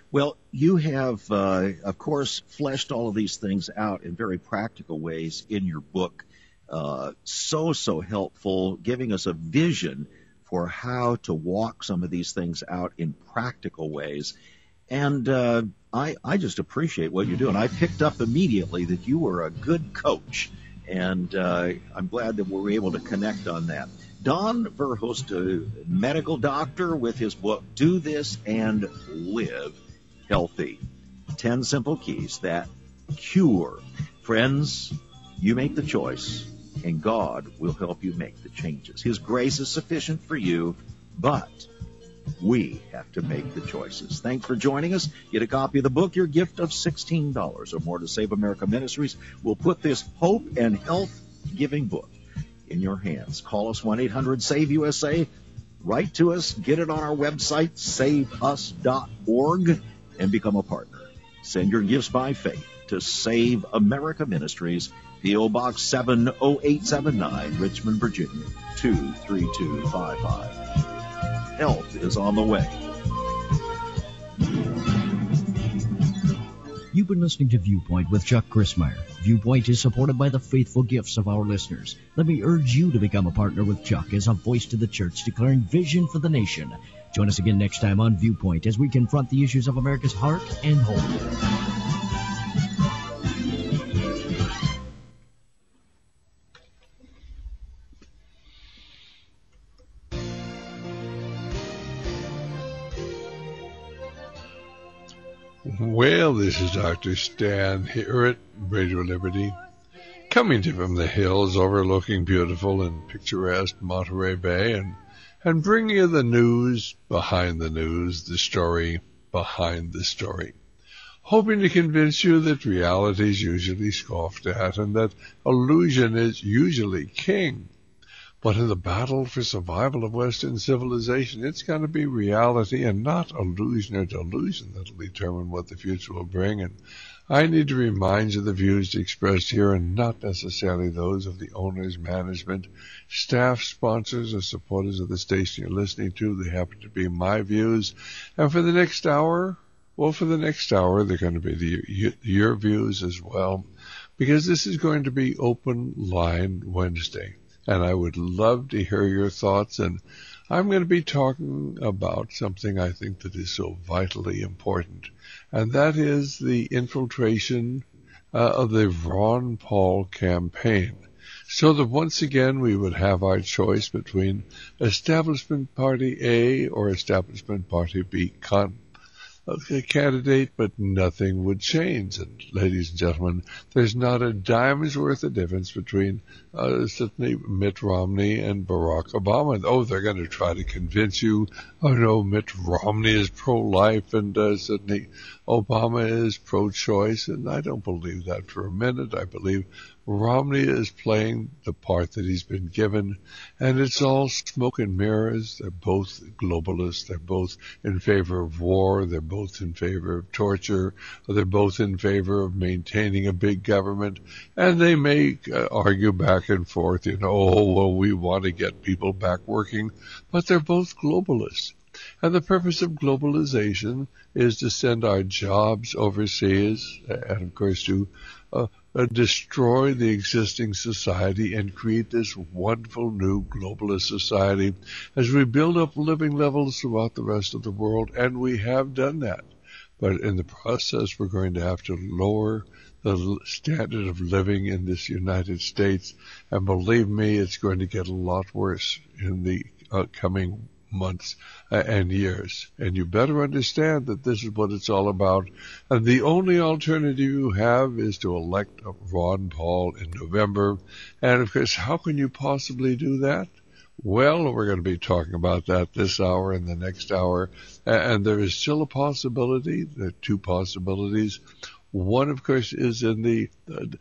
Well, you have, of course, fleshed all of these things out in very practical ways in your book. So helpful, giving us a vision for how to walk some of these things out in practical ways. And I just appreciate what you're doing. I picked up immediately that you were a good coach, and I'm glad that we were able to connect on that. Don Verhulst, a medical doctor, with his book, Do This and Live Healthy. 10 simple keys that cure. Friends, you make the choice, and God will help you make the changes. His grace is sufficient for you, but we have to make the choices. Thanks for joining us. Get a copy of the book, your gift of $16 or more to Save America Ministries. We'll put this hope and health-giving book in your hands. Call us 1-800-SAVE-USA. Write to us. Get it on our website, saveus.org, and become a partner. Send your gifts by faith to Save America Ministries, P.O. Box 70879, Richmond, Virginia, 23255. Health is on the way. You've been listening to Viewpoint with Chuck Crismier. Viewpoint is supported by the faithful gifts of our listeners. Let me urge you to become a partner with Chuck as a voice to the church declaring vision for the nation. Join us again next time on Viewpoint as we confront the issues of America's heart and home. Well, this is Dr. Stan here at Radio Liberty, coming to you from the hills overlooking beautiful and picturesque Monterey Bay, and bringing you the news behind the news, the story behind the story. Hoping to convince you that reality is usually scoffed at and that illusion is usually king. But in the battle for survival of Western civilization, it's going to be reality and not illusion or delusion that will determine what the future will bring. And I need to remind you the views expressed here are not necessarily those of the owners, management, staff, sponsors, or supporters of the station you're listening to. They happen to be my views. And for the next hour, they're going to be your views as well, because this is going to be Open Line Wednesday. And I would love to hear your thoughts. And I'm going to be talking about something I think that is so vitally important. And that is the infiltration of the Ron Paul campaign. So that once again we would have our choice between Establishment Party A or Establishment Party B candidate, but nothing would change. And ladies and gentlemen, there's not a dime's worth of difference between certainly Mitt Romney and Barack Obama. Oh, they're going to try to convince you, oh no, Mitt Romney is pro-life and certainly Obama is pro-choice, and I don't believe that for a minute. I believe Romney is playing the part that he's been given, and it's all smoke and mirrors. They're both globalists. They're both in favor of war. They're both in favor of torture. They're both in favor of maintaining a big government, and they may argue back and forth, oh, well, we want to get people back working, but they're both globalists. And the purpose of globalization is to send our jobs overseas and, of course, to destroy the existing society and create this wonderful new globalist society as we build up living levels throughout the rest of the world. And we have done that. But in the process, we're going to have to lower the standard of living in this United States. And believe me, it's going to get a lot worse in the coming months and years. And you better understand that this is what it's all about. And the only alternative you have is to elect Ron Paul in November. And of course, how can you possibly do that? Well, we're going to be talking about that this hour and the next hour. And there is still a possibility. There are two possibilities. One, of course, is in the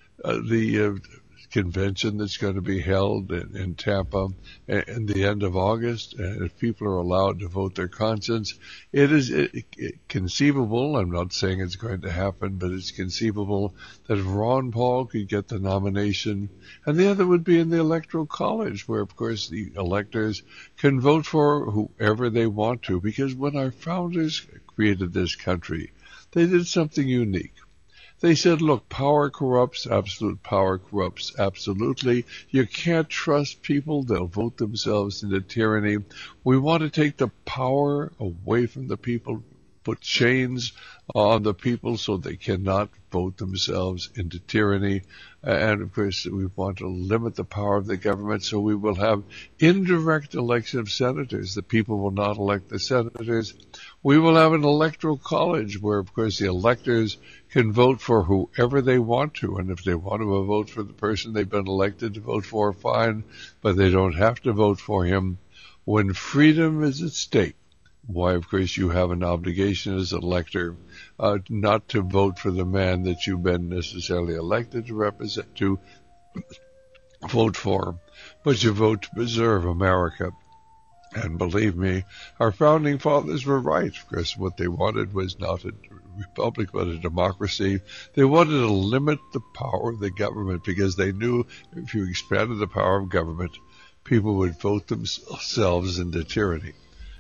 convention that's going to be held in Tampa in the end of August. And if people are allowed to vote their conscience, it is conceivable, I'm not saying it's going to happen, but it's conceivable that Ron Paul could get the nomination. And the other would be in the Electoral College, where, of course, the electors can vote for whoever they want to. Because when our founders created this country, they did something unique. They said, look, power corrupts, absolute power corrupts absolutely. You can't trust people. They'll vote themselves into tyranny. We want to take the power away from the people, put chains on the people so they cannot vote themselves into tyranny. And, of course, we want to limit the power of the government, so we will have indirect election of senators. The people will not elect the senators. We will have an electoral college where, of course, the electors can vote for whoever they want to. And if they want to vote for the person they've been elected to vote for, fine, but they don't have to vote for him. When freedom is at stake, why, of course, you have an obligation as an elector not to vote for the man that you've been necessarily elected to represent, to vote for, but you vote to preserve America. And believe me, our founding fathers were right. Of course, what they wanted was not a republic, but a democracy. They wanted to limit the power of the government because they knew if you expanded the power of government, people would vote themselves into tyranny.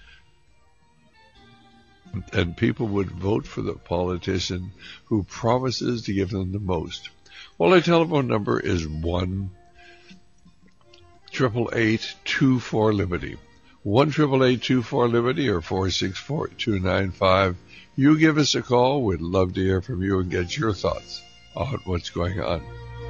And people would vote for the politician who promises to give them the most. Well, our telephone number is 1-888-24-LIBERTY. 1-888-24-LIBERTY or 464-295. You give us a call. We'd love to hear from you and get your thoughts on what's going on.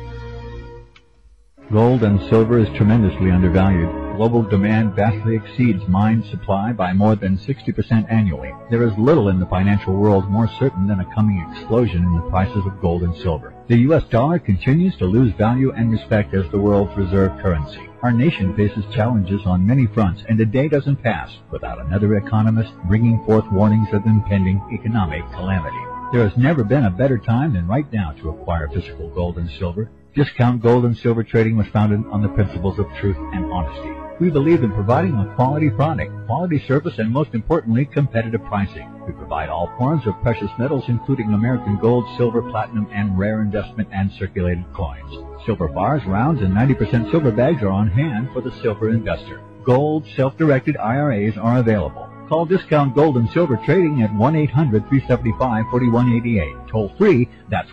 Gold and silver is tremendously undervalued. Global demand vastly exceeds mine supply by more than 60% annually. There is little in the financial world more certain than a coming explosion in the prices of gold and silver. The U.S. dollar continues to lose value and respect as the world's reserve currency. Our nation faces challenges on many fronts, and a day doesn't pass without another economist bringing forth warnings of impending economic calamity. There has never been a better time than right now to acquire physical gold and silver. Discount Gold and Silver Trading was founded on the principles of truth and honesty. We believe in providing a quality product, quality service, and most importantly, competitive pricing. We provide all forms of precious metals, including American gold, silver, platinum, and rare investment and circulated coins. Silver bars, rounds, and 90% silver bags are on hand for the silver investor. Gold self-directed IRAs are available. Call Discount Gold and Silver Trading at 1-800-375-4188. Toll free, that's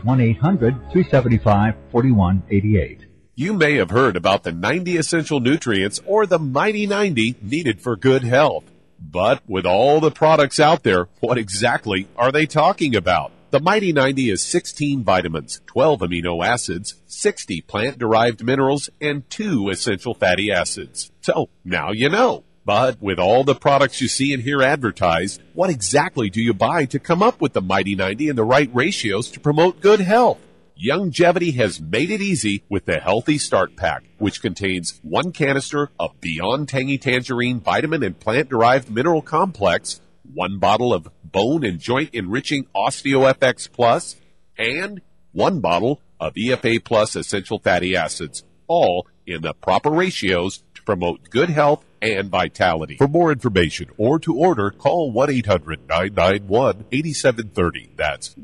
1-800-375-4188. You may have heard about the 90 essential nutrients or the Mighty 90 needed for good health. But with all the products out there, what exactly are they talking about? The Mighty 90 is 16 vitamins, 12 amino acids, 60 plant-derived minerals, and 2 essential fatty acids. So, now you know. But with all the products you see and hear advertised, what exactly do you buy to come up with the Mighty 90 and the right ratios to promote good health? Youngevity has made it easy with the Healthy Start Pack, which contains 1 canister of Beyond Tangy Tangerine Vitamin and Plant-Derived Mineral Complex, 1 bottle of Bone and Joint Enriching OsteoFX Plus, and 1 bottle of EFA Plus Essential Fatty Acids, all in the proper ratios to promote good health and vitality. For more information or to order, call 1-800-991-8730. That's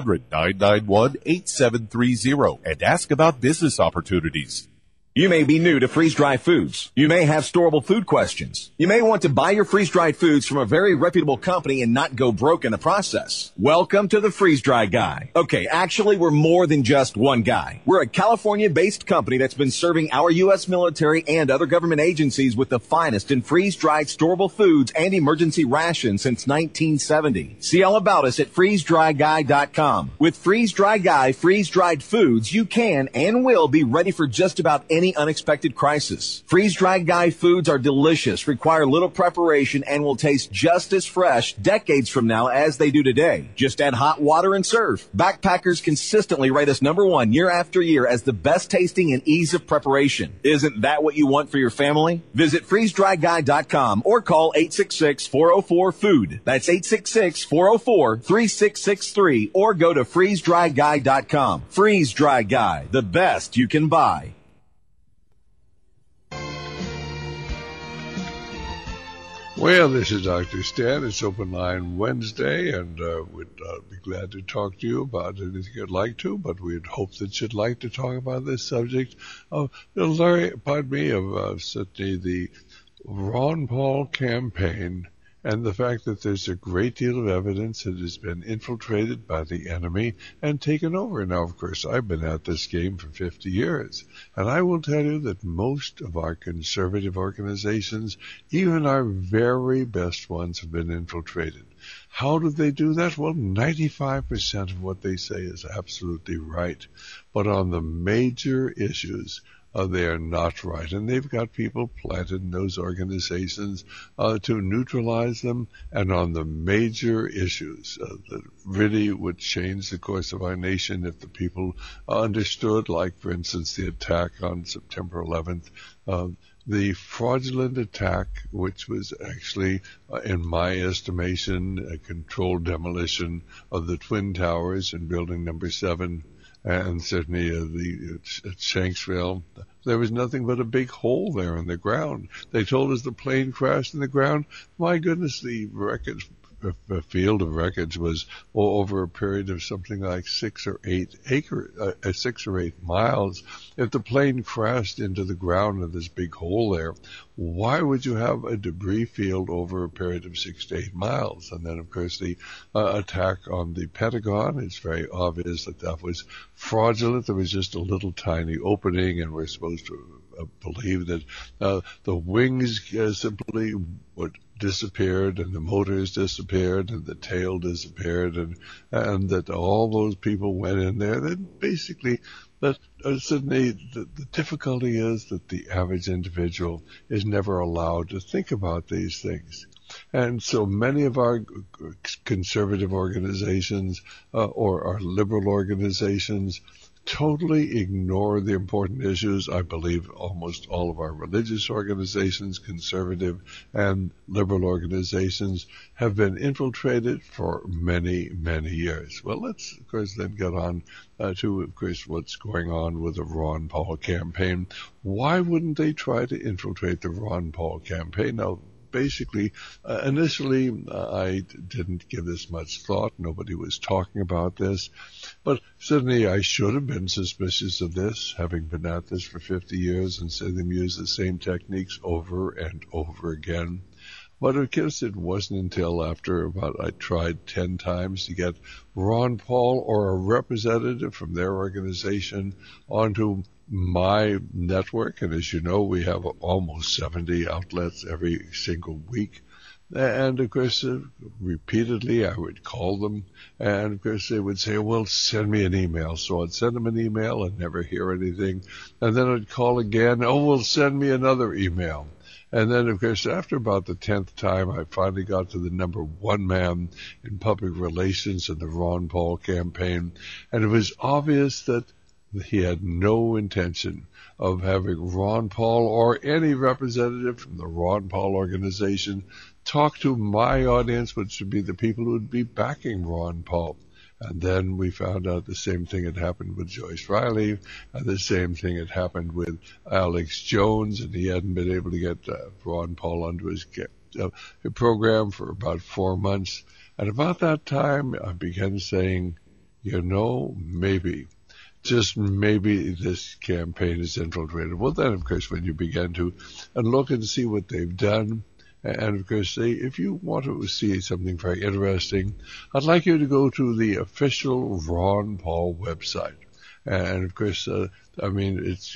1-800-991-8730 and ask about business opportunities. You may be new to freeze-dried foods. You may have storable food questions. You may want to buy your freeze-dried foods from a very reputable company and not go broke in the process. Welcome to the Freeze-Dry Guy. Okay, actually, we're more than just one guy. We're a California-based company that's been serving our U.S. military and other government agencies with the finest in freeze-dried storable foods and emergency rations since 1970. See all about us at freezedryguy.com. With Freeze-Dry Guy freeze-dried foods, you can and will be ready for just about any unexpected crisis. Freeze-Dried Guy foods are delicious, require little preparation, and will taste just as fresh decades from now as they do today. Just add hot water and serve. Backpackers consistently rate us #1 year after year as the best tasting and ease of preparation. Isn't that what you want for your family? Visit freezedryguy.com or call 866-404-FOOD. That's 866-404-3663 or go to freezedryguy.com. Freeze-Dry Guy, the best you can buy. Well, this is Dr. Stan. It's Open Line Wednesday, and we'd be glad to talk to you about anything you'd like to, but we'd hope that you'd like to talk about this subject of certainly the Ron Paul campaign And the fact that there's a great deal of evidence that has been infiltrated by the enemy and taken over. Now, of course, I've been at this game for 50 years, and I will tell you that most of our conservative organizations, even our very best ones, have been infiltrated. How do they do that? Well, 95% of what they say is absolutely right. But on the major issues, they are not right. And they've got people planted in those organizations to neutralize them. And on the major issues that really would change the course of our nation if the people understood, like, for instance, the attack on September 11th, the fraudulent attack, which was actually, in my estimation, a controlled demolition of the Twin Towers in Building Number 7, and certainly at Shanksville, there was nothing but a big hole there in the ground. They told us the plane crashed in the ground. My goodness, the wreckage, the field of wreckage was over a period of something like 6 or 8 miles. If the plane crashed into the ground in this big hole there, why would you have a debris field over a period of 6 to 8 miles? And then, of course, the attack on the Pentagon, it's very obvious that was fraudulent. There was just a little tiny opening, and we're supposed to believe that the wings simply disappeared, and the motors disappeared, and the tail disappeared, and that all those people went in there. Then basically, but suddenly the difficulty is that the average individual is never allowed to think about these things. And so many of our conservative organizations or our liberal organizations totally ignore the important issues. I believe almost all of our religious organizations, conservative and liberal organizations, have been infiltrated for many, many years. Well, let's, of course, then get on to, of course, what's going on with the Ron Paul campaign. Why wouldn't they try to infiltrate the Ron Paul campaign? Now, basically, initially, I didn't give this much thought. Nobody was talking about this. But certainly I should have been suspicious of this, having been at this for 50 years and seen them use the same techniques over and over again. But of course, it wasn't until after I tried 10 times to get Ron Paul or a representative from their organization onto my network. And as you know, we have almost 70 outlets every single week. And of course, repeatedly I would call them, and of course they would say, well, send me an email. So I'd send them an email and never hear anything. And then I'd call again, oh, well, send me another email. And then, of course, after about the 10th time, I finally got to the number one man in public relations in the Ron Paul campaign. And it was obvious that he had no intention of having Ron Paul or any representative from the Ron Paul organization talk to my audience, which would be the people who would be backing Ron Paul. And then we found out the same thing had happened with Joyce Riley, and the same thing had happened with Alex Jones, and he hadn't been able to get Ron Paul onto his program for about 4 months. And about that time, I began saying, maybe, just maybe this campaign is infiltrated. Well, then, of course, when you begin to look and see what they've done, and of course, if you want to see something very interesting, I'd like you to go to the official Ron Paul website. And of course, it's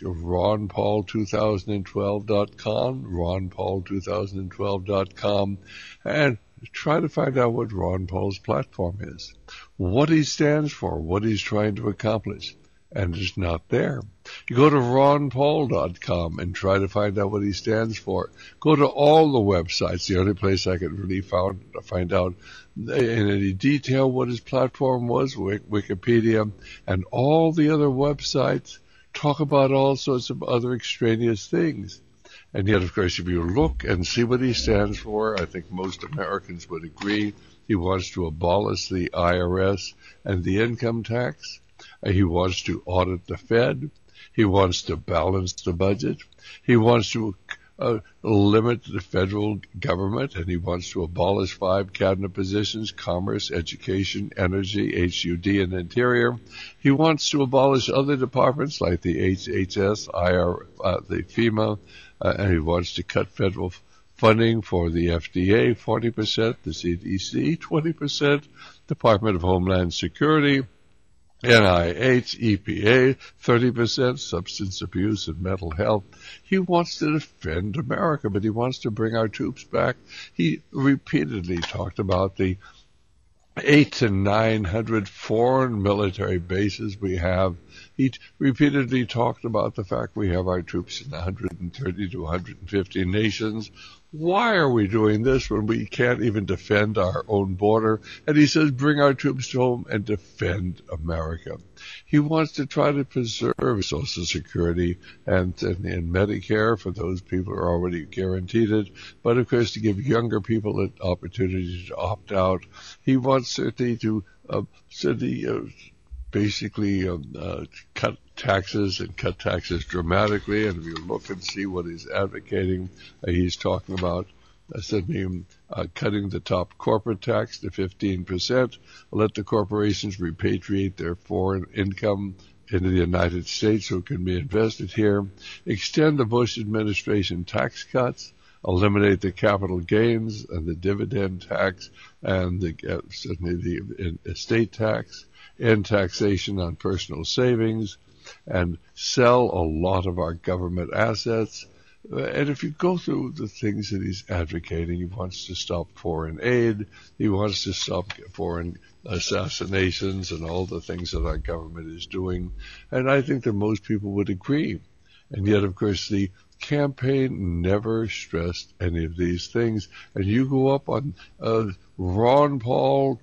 ronpaul2012.com, ronpaul2012.com, and try to find out what Ron Paul's platform is, what he stands for, what he's trying to accomplish. And it's not there. You go to ronpaul.com and try to find out what he stands for. Go to all the websites. The only place I could really find out in any detail what his platform was, Wikipedia, and all the other websites talk about all sorts of other extraneous things. And yet, of course, if you look and see what he stands for, I think most Americans would agree he wants to abolish the IRS and the income tax. He wants to audit the Fed. He wants to balance the budget. He wants to limit the federal government, and he wants to abolish 5 cabinet positions: Commerce, Education, Energy, HUD, and Interior. He wants to abolish other departments like the HHS, the FEMA, and he wants to cut federal funding for the FDA, 40%, the CDC, 20%, Department of Homeland Security, NIH, EPA, 30%, substance abuse and mental health. He wants to defend America, but he wants to bring our troops back. He repeatedly talked about the 800 to 900 foreign military bases we have. He repeatedly talked about the fact we have our troops in 130 to 150 nations. Why are we doing this when we can't even defend our own border? And he says, bring our troops home and defend America. He wants to try to preserve Social Security and Medicare for those people who are already guaranteed it, but of course to give younger people an opportunity to opt out. He wants certainly to basically cut taxes and cut taxes dramatically. And if you look and see what he's advocating, he's talking about cutting the top corporate tax to 15%, let the corporations repatriate their foreign income into the United States so it can be invested here, extend the Bush administration tax cuts, eliminate the capital gains and the dividend tax and certainly the estate tax, end taxation on personal savings, and sell a lot of our government assets. And if you go through the things that he's advocating, he wants to stop foreign aid, he wants to stop foreign assassinations and all the things that our government is doing. And I think that most people would agree. And yet, of course, the campaign never stressed any of these things. And you go up on Ron Paul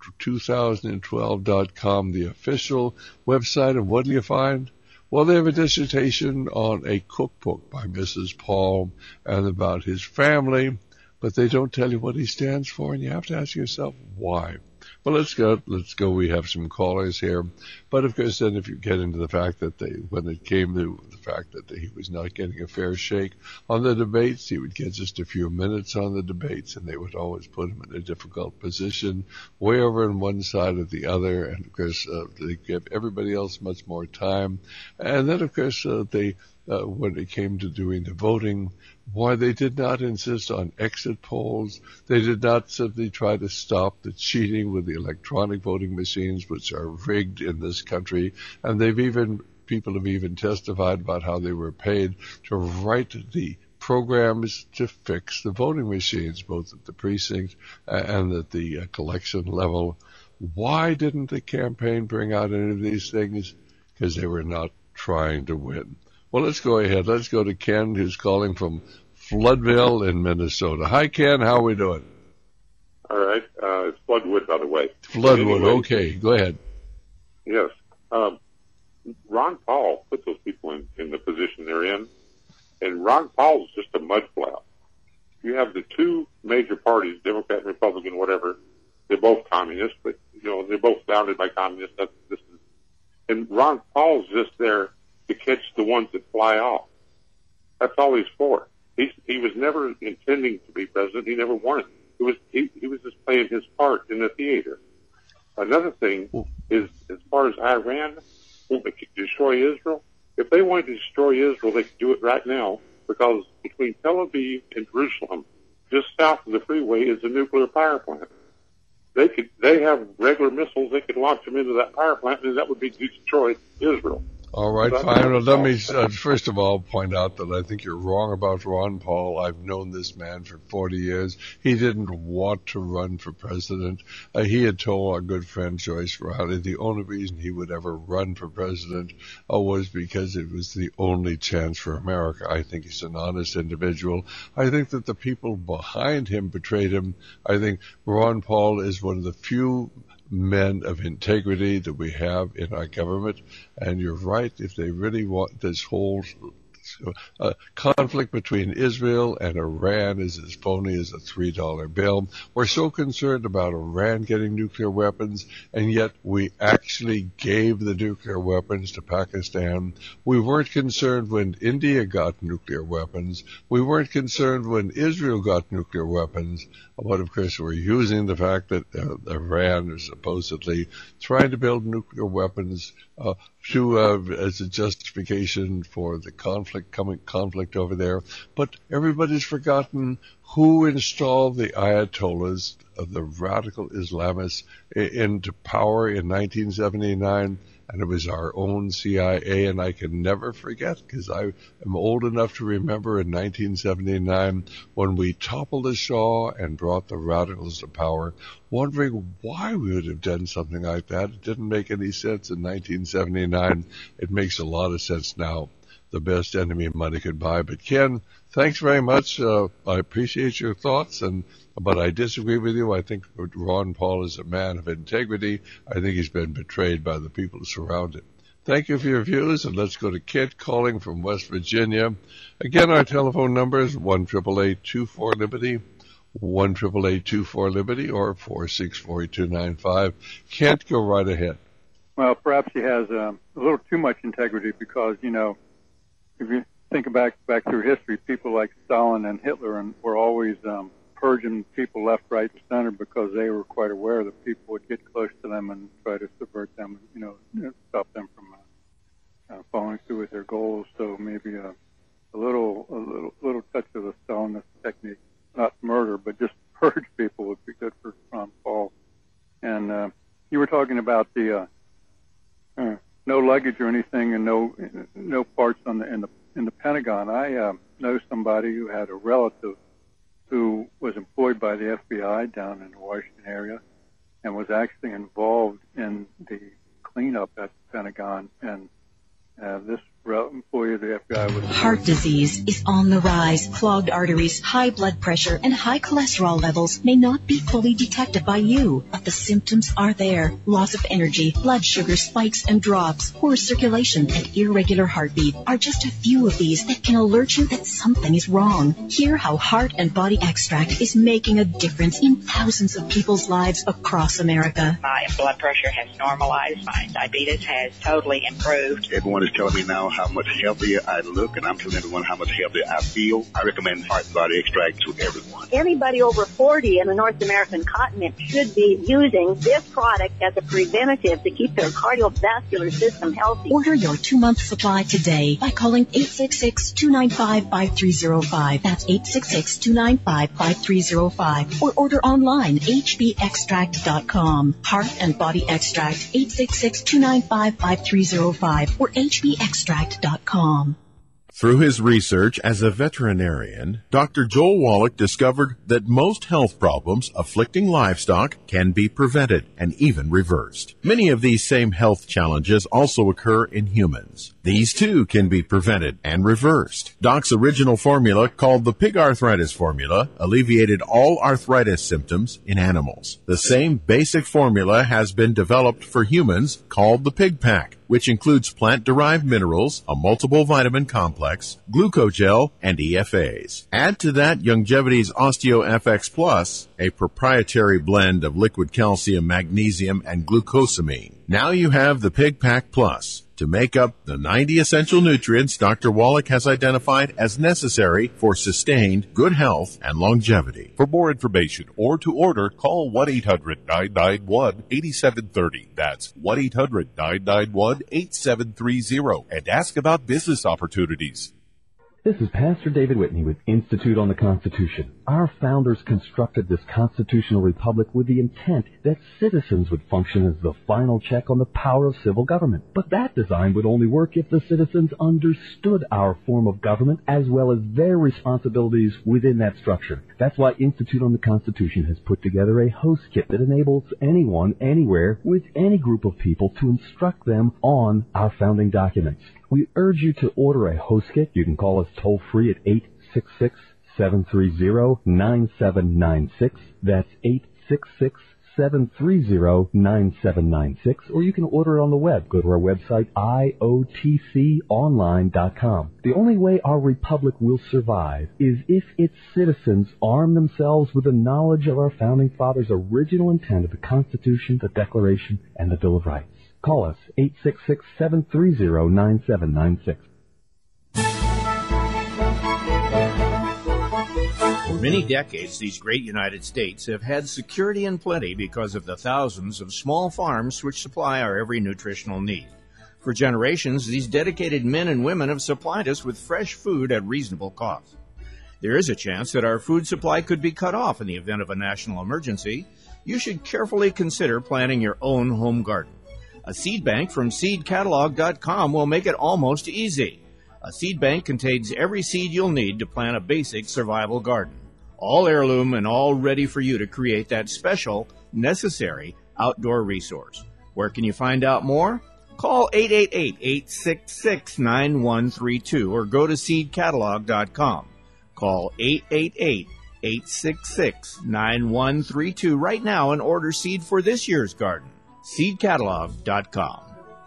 2012.com, the official website, and what do you find? Well, they have a dissertation on a cookbook by Mrs. Paul and about his family, but they don't tell you what he stands for, and you have to ask yourself why. Well, let's go. We have some callers here. But, of course, then if you get into the fact that when it came to the fact that he was not getting a fair shake on the debates, he would get just a few minutes on the debates, and they would always put him in a difficult position, way over on one side or the other. And, of course, they give everybody else much more time. And then, of course, when it came to doing the voting, why they did not insist on exit polls. They did not simply try to stop the cheating with the electronic voting machines, which are rigged in this country. And people have even testified about how they were paid to write the programs to fix the voting machines, both at the precinct and at the collection level. Why didn't the campaign bring out any of these things? Because they were not trying to win. Well, let's go ahead. Let's go to Ken, who's calling from Floodville in Minnesota. Hi, Ken. How are we doing? All right. It's Floodwood, by the way. Floodwood. Anyway, okay. Go ahead. Yes. Ron Paul put those people in the position they're in, and Ron Paul's just a mudflap. You have the two major parties, Democrat and Republican, whatever. They're both communists, but they're both founded by communists. And Ron Paul's just there to catch the ones that fly off. That's all he's for. He was never intending to be president. He never wanted. He was just playing his part in the theater. Another thing is, as far as Iran wanting to destroy Israel, if they wanted to destroy Israel, they could do it right now, because between Tel Aviv and Jerusalem, just south of the freeway, is a nuclear power plant. They have regular missiles. They could launch them into that power plant, and that would be to destroy Israel. All right, fine. Well, let me first of all point out that I think you're wrong about Ron Paul. I've known this man for 40 years. He didn't want to run for president. He had told our good friend Joyce Riley the only reason he would ever run for president was because it was the only chance for America. I think he's an honest individual. I think that the people behind him betrayed him. I think Ron Paul is one of the few men of integrity that we have in our government. And you're right, if they really want this whole conflict between Israel and Iran is as phony as a $3 bill. We're so concerned about Iran getting nuclear weapons, and yet we actually gave the nuclear weapons to Pakistan. We weren't concerned when India got nuclear weapons. We weren't concerned when Israel got nuclear weapons. But of course, we're using the fact that Iran is supposedly trying to build nuclear weapons as a justification for the conflict over there. But everybody's forgotten who installed the Ayatollahs of the radical Islamists into power in 1979. And it was our own CIA, and I can never forget, because I am old enough to remember in 1979 when we toppled the Shah and brought the radicals to power, wondering why we would have done something like that. It didn't make any sense in 1979. It makes a lot of sense now. The best enemy money could buy. But Ken, thanks very much. I appreciate your thoughts, but I disagree with you. I think Ron Paul is a man of integrity. I think he's been betrayed by the people who surround him. Thank you for your views, and let's go to Kit calling from West Virginia. Again, our telephone number is 1-888-24-LIBERTY, 1-888-24-LIBERTY, or 464-8295. Kent, go right ahead. Well, perhaps he has a little too much integrity because, if you think back through history, people like Stalin and Hitler were always purging people left, right, and center because they were quite aware that people would get close to them and try to subvert them, stop them from following through with their goals. So maybe a little touch of the Stalinist technique, not murder, but just purge people would be good for Ron Paul. And you were talking about the no luggage or anything, and no parts in the Pentagon. I know somebody who had a relative who was employed by the FBI down in the Washington area and was actually involved in the cleanup at the Pentagon. And this employee of the FBI was... Heart disease is on the rise. Clogged arteries, high blood pressure, and high cholesterol levels may not be fully detected by you, but the symptoms are there. Loss of energy, blood sugar spikes and drops, poor circulation, and irregular heartbeat are just a few of these that can alert you that something is wrong. Hear how Heart and Body Extract is making a difference in thousands of people's lives across America. My blood pressure has normalized. My diabetes has totally improved. Everyone is telling me now how much healthier I look, and I'm telling everyone how much healthier I feel. I recommend Heart and Body Extract to everyone. Anybody over 40 in the North American continent should be using this product as a preventative to keep their cardiovascular system healthy. Order your 2-month supply today by calling 866-295-5305. That's 866-295-5305. Or order online, hbextract.com. Heart and Body Extract, 866-295-5305 or hbextract.com. Through his research as a veterinarian, Dr. Joel Wallach discovered that most health problems afflicting livestock can be prevented and even reversed. Many of these same health challenges also occur in humans. These too can be prevented and reversed. Doc's original formula, called the Pig Arthritis Formula, alleviated all arthritis symptoms in animals. The same basic formula has been developed for humans, called the Pig Pack, which includes plant-derived minerals, a multiple vitamin complex, glucogel, and EFAs. Add to that Youngevity's OsteoFX Plus, a proprietary blend of liquid calcium, magnesium, and glucosamine. Now you have the Pig Pack Plus to make up the 90 essential nutrients Dr. Wallach has identified as necessary for sustained good health and longevity. For more information or to order, call 1-800-991-8730. That's 1-800-991-8730 and ask about business opportunities. This is Pastor David Whitney with Institute on the Constitution. Our founders constructed this constitutional republic with the intent that citizens would function as the final check on the power of civil government. But that design would only work if the citizens understood our form of government as well as their responsibilities within that structure. That's why Institute on the Constitution has put together a host kit that enables anyone, anywhere, with any group of people to instruct them on our founding documents. We urge you to order a host kit. You can call us toll-free at 866-730-9796. That's 866-730-9796. Or you can order it on the web. Go to our website, iotconline.com. The only way our republic will survive is if its citizens arm themselves with the knowledge of our founding fathers' original intent of the Constitution, the Declaration, and the Bill of Rights. Call us, 866-730-9796. many decades, these great United States have had security and plenty because of the thousands of small farms which supply our every nutritional need. For generations, these dedicated men and women have supplied us with fresh food at reasonable cost. There is a chance that our food supply could be cut off in the event of a national emergency. You should carefully consider planting your own home garden. A seed bank from seedcatalog.com will make it almost easy. A seed bank contains every seed you'll need to plant a basic survival garden. All heirloom and all ready for you to create that special, necessary outdoor resource. Where can you find out more? Call 888-866-9132 or go to seedcatalog.com. Call 888-866-9132 right now and order seed for this year's garden. seedcatalog.com.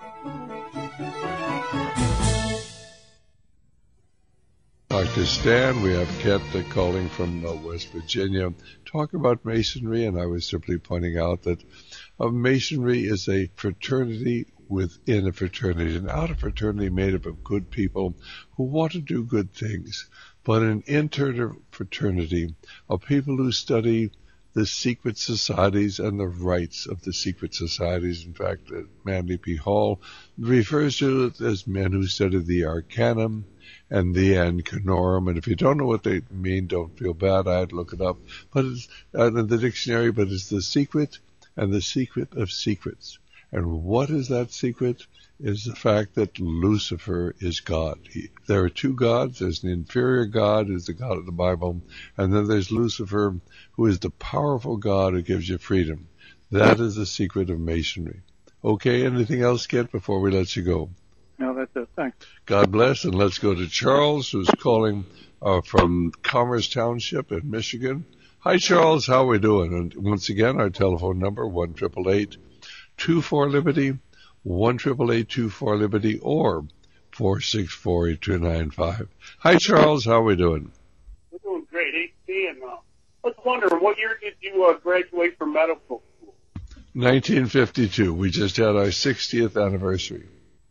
Dr. Stan, we have Kent calling from West Virginia. Talk about Masonry, and I was simply pointing out that Masonry is a fraternity within a fraternity, an outer fraternity made up of good people who want to do good things, but an inner fraternity of people who study the secret societies and the rites of the secret societies. In fact, Manly P. Hall refers to it as men who study the Arcanum and the Ancanorum. And if you don't know what they mean, don't feel bad. I had to look it up. But it's in the dictionary, but it's the secret and the secret of secrets. And what is that secret? Is the fact that Lucifer is God. There are two gods. There's an inferior God, who's the God of the Bible, and then there's Lucifer, who is the powerful God who gives you freedom. That is the secret of Masonry. Okay, anything else, Kent, before we let you go? No, that's it. Thanks. God bless, and let's go to Charles, who's calling from Commerce Township in Michigan. Hi, Charles. How are we doing? And once again, our telephone number, 1-888-24-LIBERTY, 1-888-24-LIBERTY, or 464-8295. Hi, Charles. How are we doing? We're doing great. Hey, Stan, I was wondering, what year did you graduate from medical school? 1952. We just had our 60th anniversary.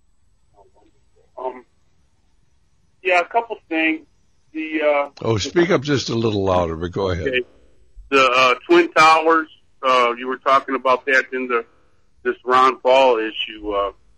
Yeah, a couple things. Speak up just a little louder, but go ahead. Okay. The Twin Towers, you were talking about that in this Ron Paul issue.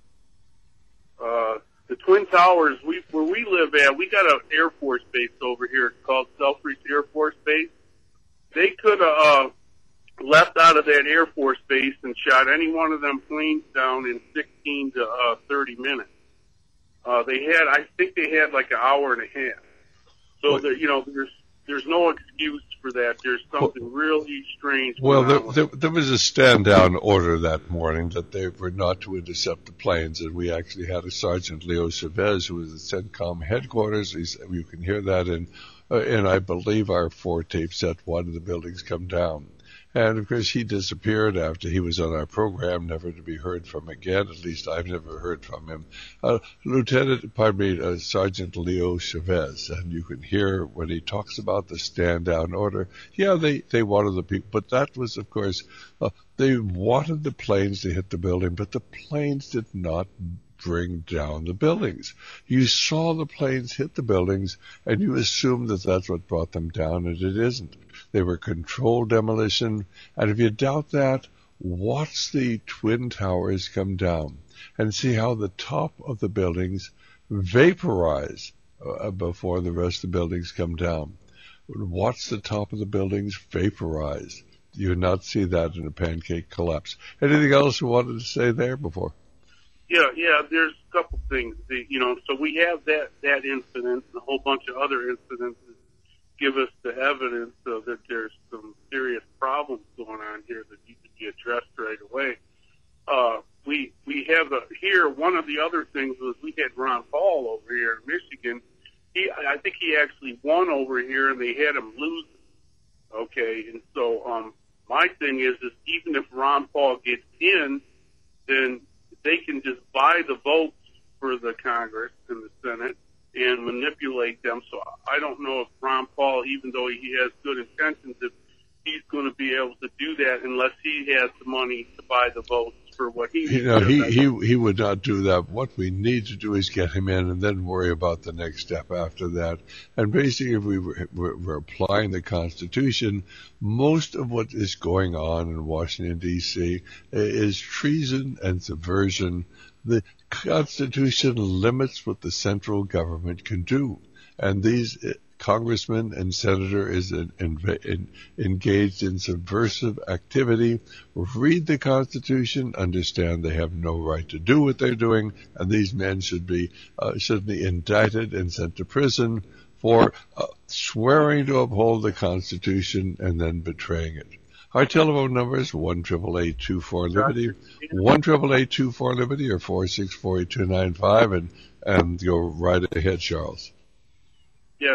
The Twin Towers, where we live at, we got an Air Force base over here called Selfridge Air Force Base. They could have left out of that Air Force base and shot any one of them planes down in 16 to 30 minutes. I think they had like an hour and a half. So there's no excuse for that. There's something really strange. Well, there was a stand-down order that morning that they were not to intercept the planes, and we actually had a Sergeant Leo Chavez, who was at CENTCOM headquarters. You can hear that in I believe our 4-tape set, one of the buildings come down. And, of course, he disappeared after he was on our program, never to be heard from again. At least I've never heard from him. Sergeant Leo Chavez, and you can hear when he talks about the stand-down order. Yeah, they wanted the people, but that was, of course, they wanted the planes to hit the building, but the planes did not bring down the buildings. You saw the planes hit the buildings, and you assumed that that's what brought them down, and it isn't. They were controlled demolition, and if you doubt that, watch the Twin Towers come down and see how the top of the buildings vaporize before the rest of the buildings come down. Watch the top of the buildings vaporize. You would not see that in a pancake collapse. Anything else you wanted to say there before? Yeah, there's a couple things. So we have that incident and a whole bunch of other incidents that give us the evidence that there's some serious problems going on here that need to be addressed right away. We have here, one of the other things was we had Ron Paul over here in Michigan. I think he actually won over here, and they had him lose. Okay, and so my thing is even if Ron Paul gets in, then they can just buy the votes for the Congress and the Senate and manipulate them. So I don't know if Ron Paul, even though he has good intentions, if he's going to be able to do that unless he has the money to buy the votes for what he needs. You know, he would not do that. What we need to do is get him in and then worry about the next step after that. And basically, if we're applying the Constitution, most of what is going on in Washington, D.C. is treason and subversion. The Constitution limits what the central government can do. And these congressman and senator is engaged in subversive activity. Read the Constitution, understand they have no right to do what they're doing, and these men should be indicted and sent to prison for swearing to uphold the Constitution and then betraying it. Our telephone number is 1-888-24-LIBERTY, 1-888-24-LIBERTY, or 464-8295, and go right ahead, Charles. Yeah,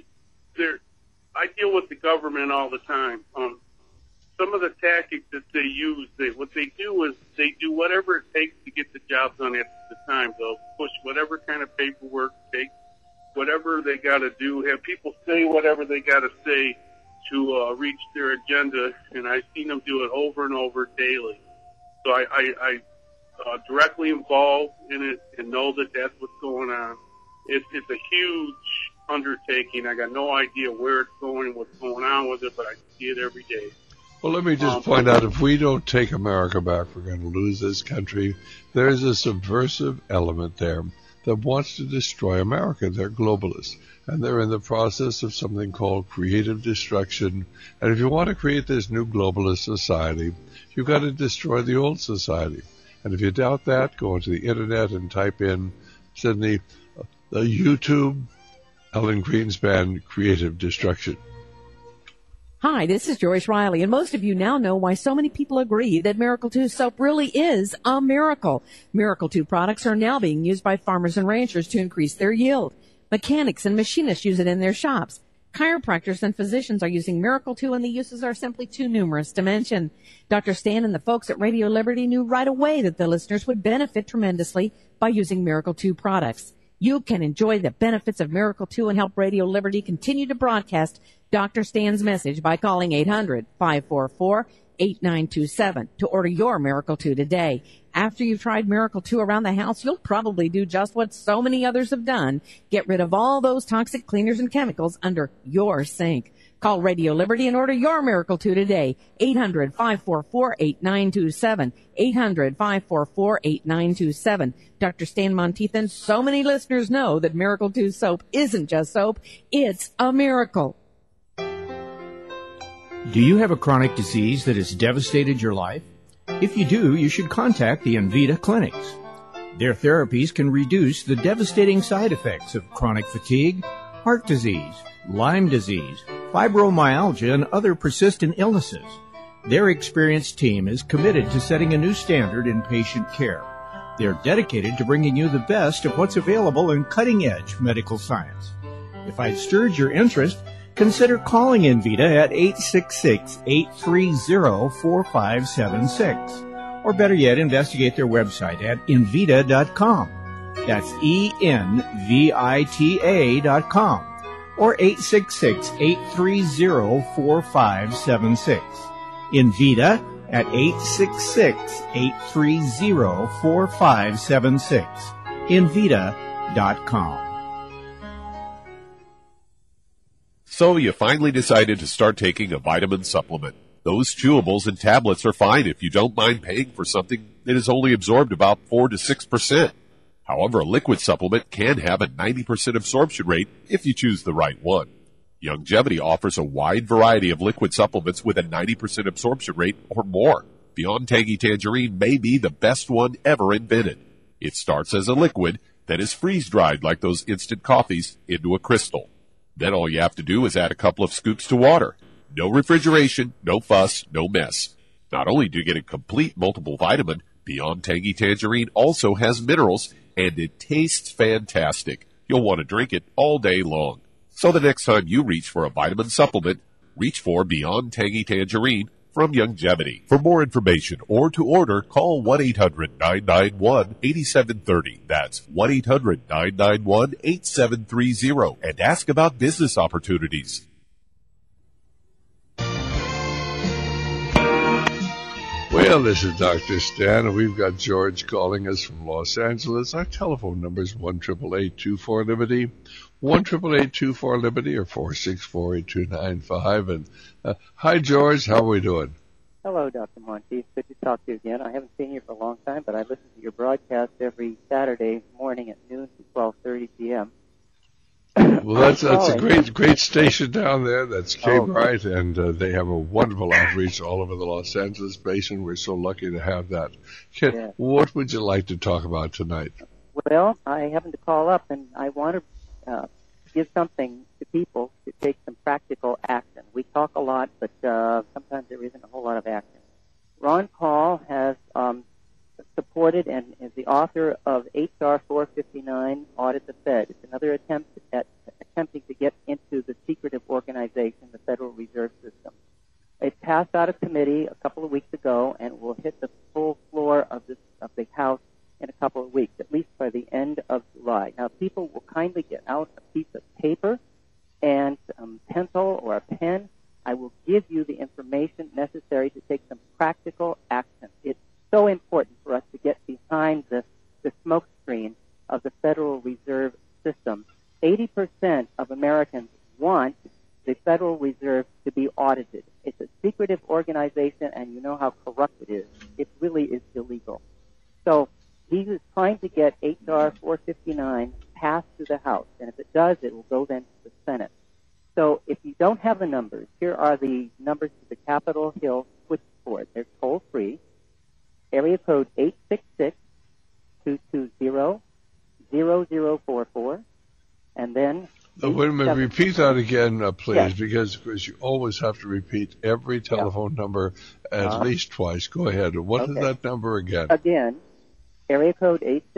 I deal with the government all the time. Some of the tactics that they use, what they do is they do whatever it takes to get the job done at the time. They'll push whatever kind of paperwork, take whatever they got to do, have people say whatever they got to say to reach their agenda, and I've seen them do it over and over daily. So I directly involved in it and know that that's what's going on. It's a huge undertaking. I got no idea where it's going, what's going on with it, but I see it every day. Well, let me just point out, if we don't take America back, we're going to lose this country. There's a subversive element there that wants to destroy America. They're globalists, and they're in the process of something called creative destruction. And if you want to create this new globalist society, you've got to destroy the old society. And if you doubt that, go onto the Internet and type in, Sydney, YouTube, Ellen Greenspan, Creative Destruction. Hi, this is Joyce Riley, and most of you now know why so many people agree that Miracle 2 soap really is a miracle. Miracle 2 products are now being used by farmers and ranchers to increase their yield. Mechanics and machinists use it in their shops. Chiropractors and physicians are using Miracle 2, and the uses are simply too numerous to mention. Dr. Stan and the folks at Radio Liberty knew right away that the listeners would benefit tremendously by using Miracle 2 products. You can enjoy the benefits of Miracle 2 and help Radio Liberty continue to broadcast Dr. Stan's message by calling 800-544-8927 to order your Miracle 2 today. After you've tried Miracle 2 around the house, you'll probably do just what so many others have done. Get rid of all those toxic cleaners and chemicals under your sink. Call Radio Liberty and order your Miracle 2 today. 800-544-8927. 800-544-8927. Dr. Stan Monteith, so many listeners know that Miracle 2 soap isn't just soap, it's a miracle. Do you have a chronic disease that has devastated your life? If you do, you should contact the Envita clinics. Their therapies can reduce the devastating side effects of chronic fatigue, heart disease, Lyme disease, fibromyalgia, and other persistent illnesses. Their experienced team is committed to setting a new standard in patient care. They're dedicated to bringing you the best of what's available in cutting-edge medical science. If I've stirred your interest, consider calling Envita at 866-830-4576. Or better yet, investigate their website at Envita.com. That's ENVITA.com. Or 866-830-4576. Envita at 866-830-4576. Envita.com. So you finally decided to start taking a vitamin supplement. Those chewables and tablets are fine if you don't mind paying for something that is only absorbed about 4 to 6%. However, a liquid supplement can have a 90% absorption rate if you choose the right one. Youngevity offers a wide variety of liquid supplements with a 90% absorption rate or more. Beyond Tangy Tangerine may be the best one ever invented. It starts as a liquid that is freeze-dried like those instant coffees into a crystal. Then all you have to do is add a couple of scoops to water. No refrigeration, no fuss, no mess. Not only do you get a complete multiple vitamin, Beyond Tangy Tangerine also has minerals, and it tastes fantastic. You'll want to drink it all day long. So the next time you reach for a vitamin supplement, reach for Beyond Tangy Tangerine from Youngevity. For more information or to order, call 1-800-991-8730. That's 1-800-991-8730 and ask about business Well, this is Dr. Stan, and we've got George calling us from Los Angeles. Our telephone number is 1-888-24-LIBERTY, 1-888-24-LIBERTY, or 464-8295. And hi, George. How are we doing? Hello, Dr. Monteith. Good to talk to you again. I haven't seen you for a long time, but I listen to your broadcast every Saturday morning at noon to 12:30 p.m. Well, that's a great station down there. That's K-Bright, and they have a wonderful outreach all over the Los Angeles basin. We're so lucky to have that. What would you like to talk about tonight? Well, I happened to call up, and I want to give something to people to take some practical action. We talk a lot, but sometimes there isn't a whole lot of action. Ron Paul has supported and is the author of H.R. 459, Audit the Fed. It's another attempt at attempting to get into the secretive organization, the Federal Reserve System. It passed out of committee a couple of weeks ago and will hit the full floor of the House in a couple of weeks, at least by the end of July. Now, people will kindly get out a piece of paper and pencil or a pen. I will give you the information necessary to take some practical action. It's so important for us to get behind the smoke screen of the Federal Reserve System. 80% of Americans want the Federal Reserve to be audited. It's a secretive organization, and you know how corrupt it is. It really is illegal. So he is trying to get H.R. 459 passed through the House, and if it does, it will go then to the Senate. So if you don't have the numbers, here are the numbers to the Capitol Hill switchboard. They're toll-free. Area code 866-220-0044, and then... Wait a minute, repeat that again, please, because you always have to repeat every telephone number at least twice. Go ahead. What is that number again? Again, area code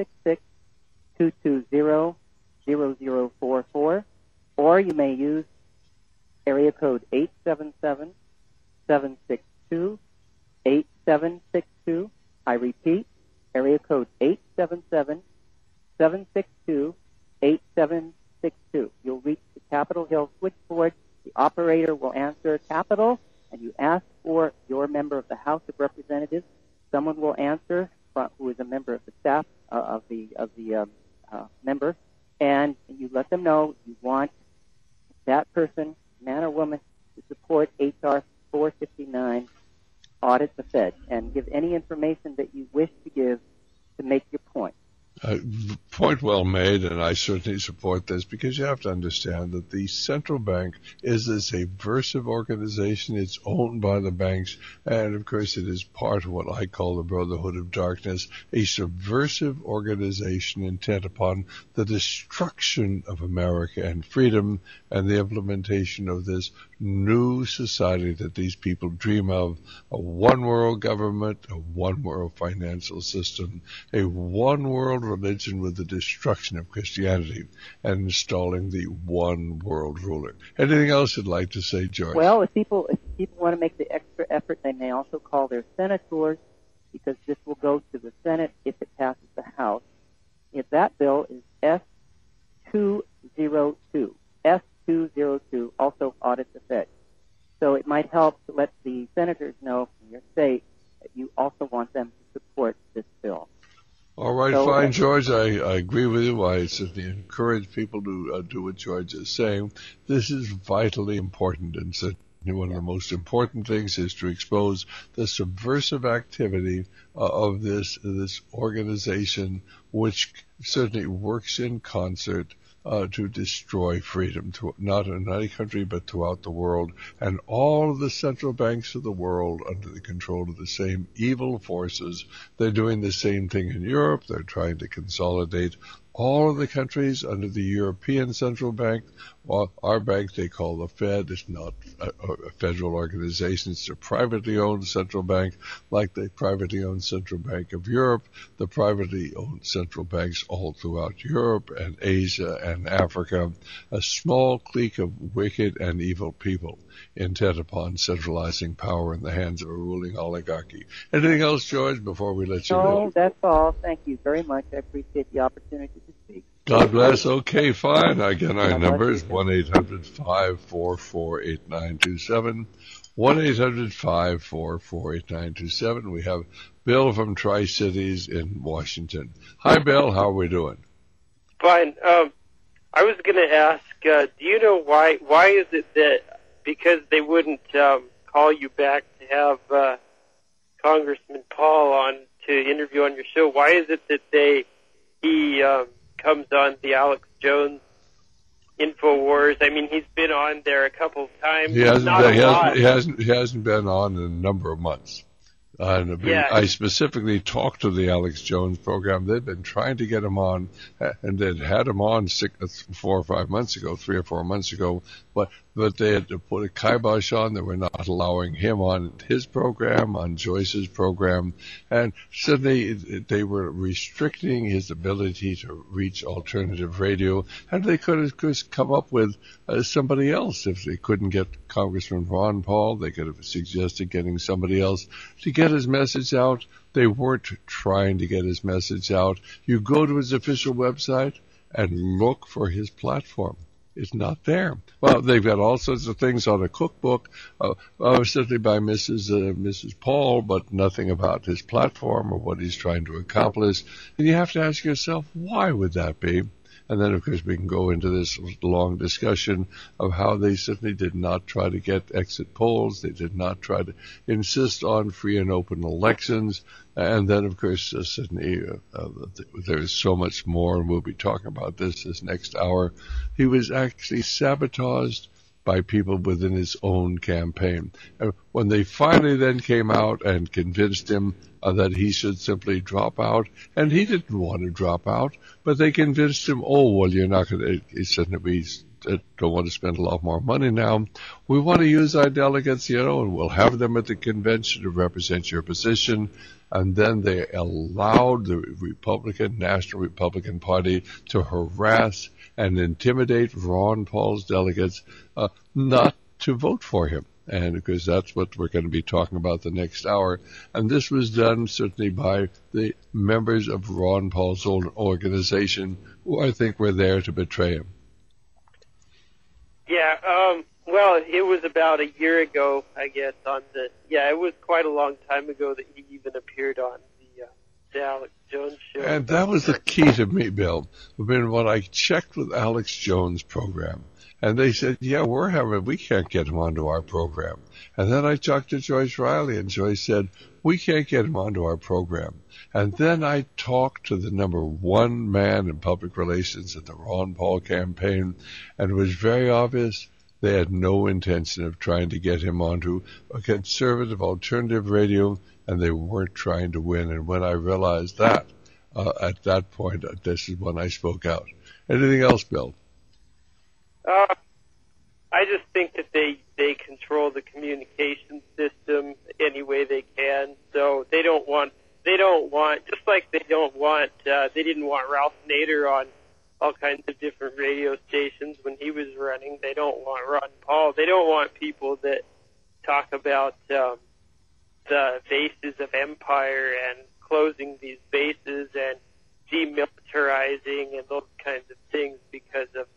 866-220-0044, or you may use area code 877-762-8762. I repeat, area code 877-762-8762. You'll reach the Capitol Hill switchboard. The operator will answer Capitol, and you ask for your member of the House of Representatives. Someone will answer who is a member of the staff of the member, and you let them know you want that person, man or woman, to support H.R. 459, Audit the Fed, and give any information that you wish to give to make your point. Point well made, and I certainly support this, because you have to understand that the central bank is a subversive organization. It's owned by the banks, and of course it is part of what I call the Brotherhood of Darkness, a subversive organization intent upon the destruction of America and freedom and the implementation of this new society that these people dream of, a one-world government, a one-world financial system, a one-world religion with the destruction of Christianity, and installing the one world ruler. Anything else you'd like to say, George? Well, if people want to make the extra effort, they may also call their senators, because this will go to the Senate if it passes the House. If that bill is S202, also Audit the Fed. So it might help to let the senators know from your state that you also want them to support this bill. All right, fine, George. I agree with you. I certainly encourage people to do what George is saying. This is vitally important, and certainly one of the most important things is to expose the subversive activity of this organization, which certainly works in concert to destroy freedom, not in any country but throughout the world, and all of the central banks of the world under the control of the same evil forces. They're doing the same thing in Europe. They're trying to consolidate all of the countries under the European Central Bank. Well, our bank they call the Fed. It's not a federal organization. It's a privately owned central bank, like the privately owned Central Bank of Europe, the privately owned central banks all throughout Europe and Asia and Africa, a small clique of wicked and evil people intent upon centralizing power in the hands of a ruling oligarchy. Anything else, George, before we let you go? No, that's all. Thank you very much. I appreciate the opportunity to speak. God bless. Okay, fine. Again, our number is 1-800-544-8927, 1-800-544-8927. We have Bill from Tri-Cities in Washington. Hi, Bill. How are we doing? Fine. I was going to ask, do you know why is it that because they wouldn't call you back to have Congressman Paul on to interview on your show, why is it that he comes on the Alex Jones InfoWars? I mean, he's been on there a couple of times. He hasn't been on in a number of months. I specifically talked to the Alex Jones program. They've been trying to get him on, and they'd had him on 3 or 4 months ago, but they had to put a kibosh on. They were not allowing him on his program, on Joyce's program, and suddenly they were restricting his ability to reach alternative radio, and they could have just come up with somebody else. If they couldn't get Congressman Ron Paul, they could have suggested getting somebody else to get his message out. They weren't trying to get his message out. You go to his official website and look for his platform. It's not there. Well, they've got all sorts of things on a cookbook, certainly by Mrs. Paul, but nothing about his platform or what he's trying to accomplish. And you have to ask yourself, why would that be? And then, of course, we can go into this long discussion of how they certainly did not try to get exit polls. They did not try to insist on free and open elections. And then, of course, certainly there is so much more, and we'll be talking about this next hour. He was actually sabotaged by people within his own campaign. And when they finally then came out and convinced him that he should simply drop out, and he didn't want to drop out, but they convinced him, you're not going to, he said, we don't want to spend a lot more money now. We want to use our delegates, and we'll have them at the convention to represent your position. And then they allowed the National Republican Party to harass and intimidate Ron Paul's delegates not to vote for him. And because that's what we're going to be talking about the next hour. And this was done certainly by the members of Ron Paul's own organization, who I think were there to betray him. Yeah, well, it was about a year ago, I guess, it was quite a long time ago that he even appeared on the Alex Jones show. And that was the key to me, Bill. When I checked with Alex Jones' program, and they said, we can't get him onto our program. And then I talked to Joyce Riley, and Joyce said, we can't get him onto our program. And then I talked to the number one man in public relations at the Ron Paul campaign, and it was very obvious they had no intention of trying to get him onto a conservative alternative radio, and they weren't trying to win. And when I realized that, at that point, this is when I spoke out. Anything else, Bill? I just think that they control the communication system any way they can. So they don't want, just like they didn't want Ralph Nader on all kinds of different radio stations when he was running. They don't want Ron Paul. They don't want people that talk about the bases of empire and closing these bases and demilitarizing and those kinds of things because of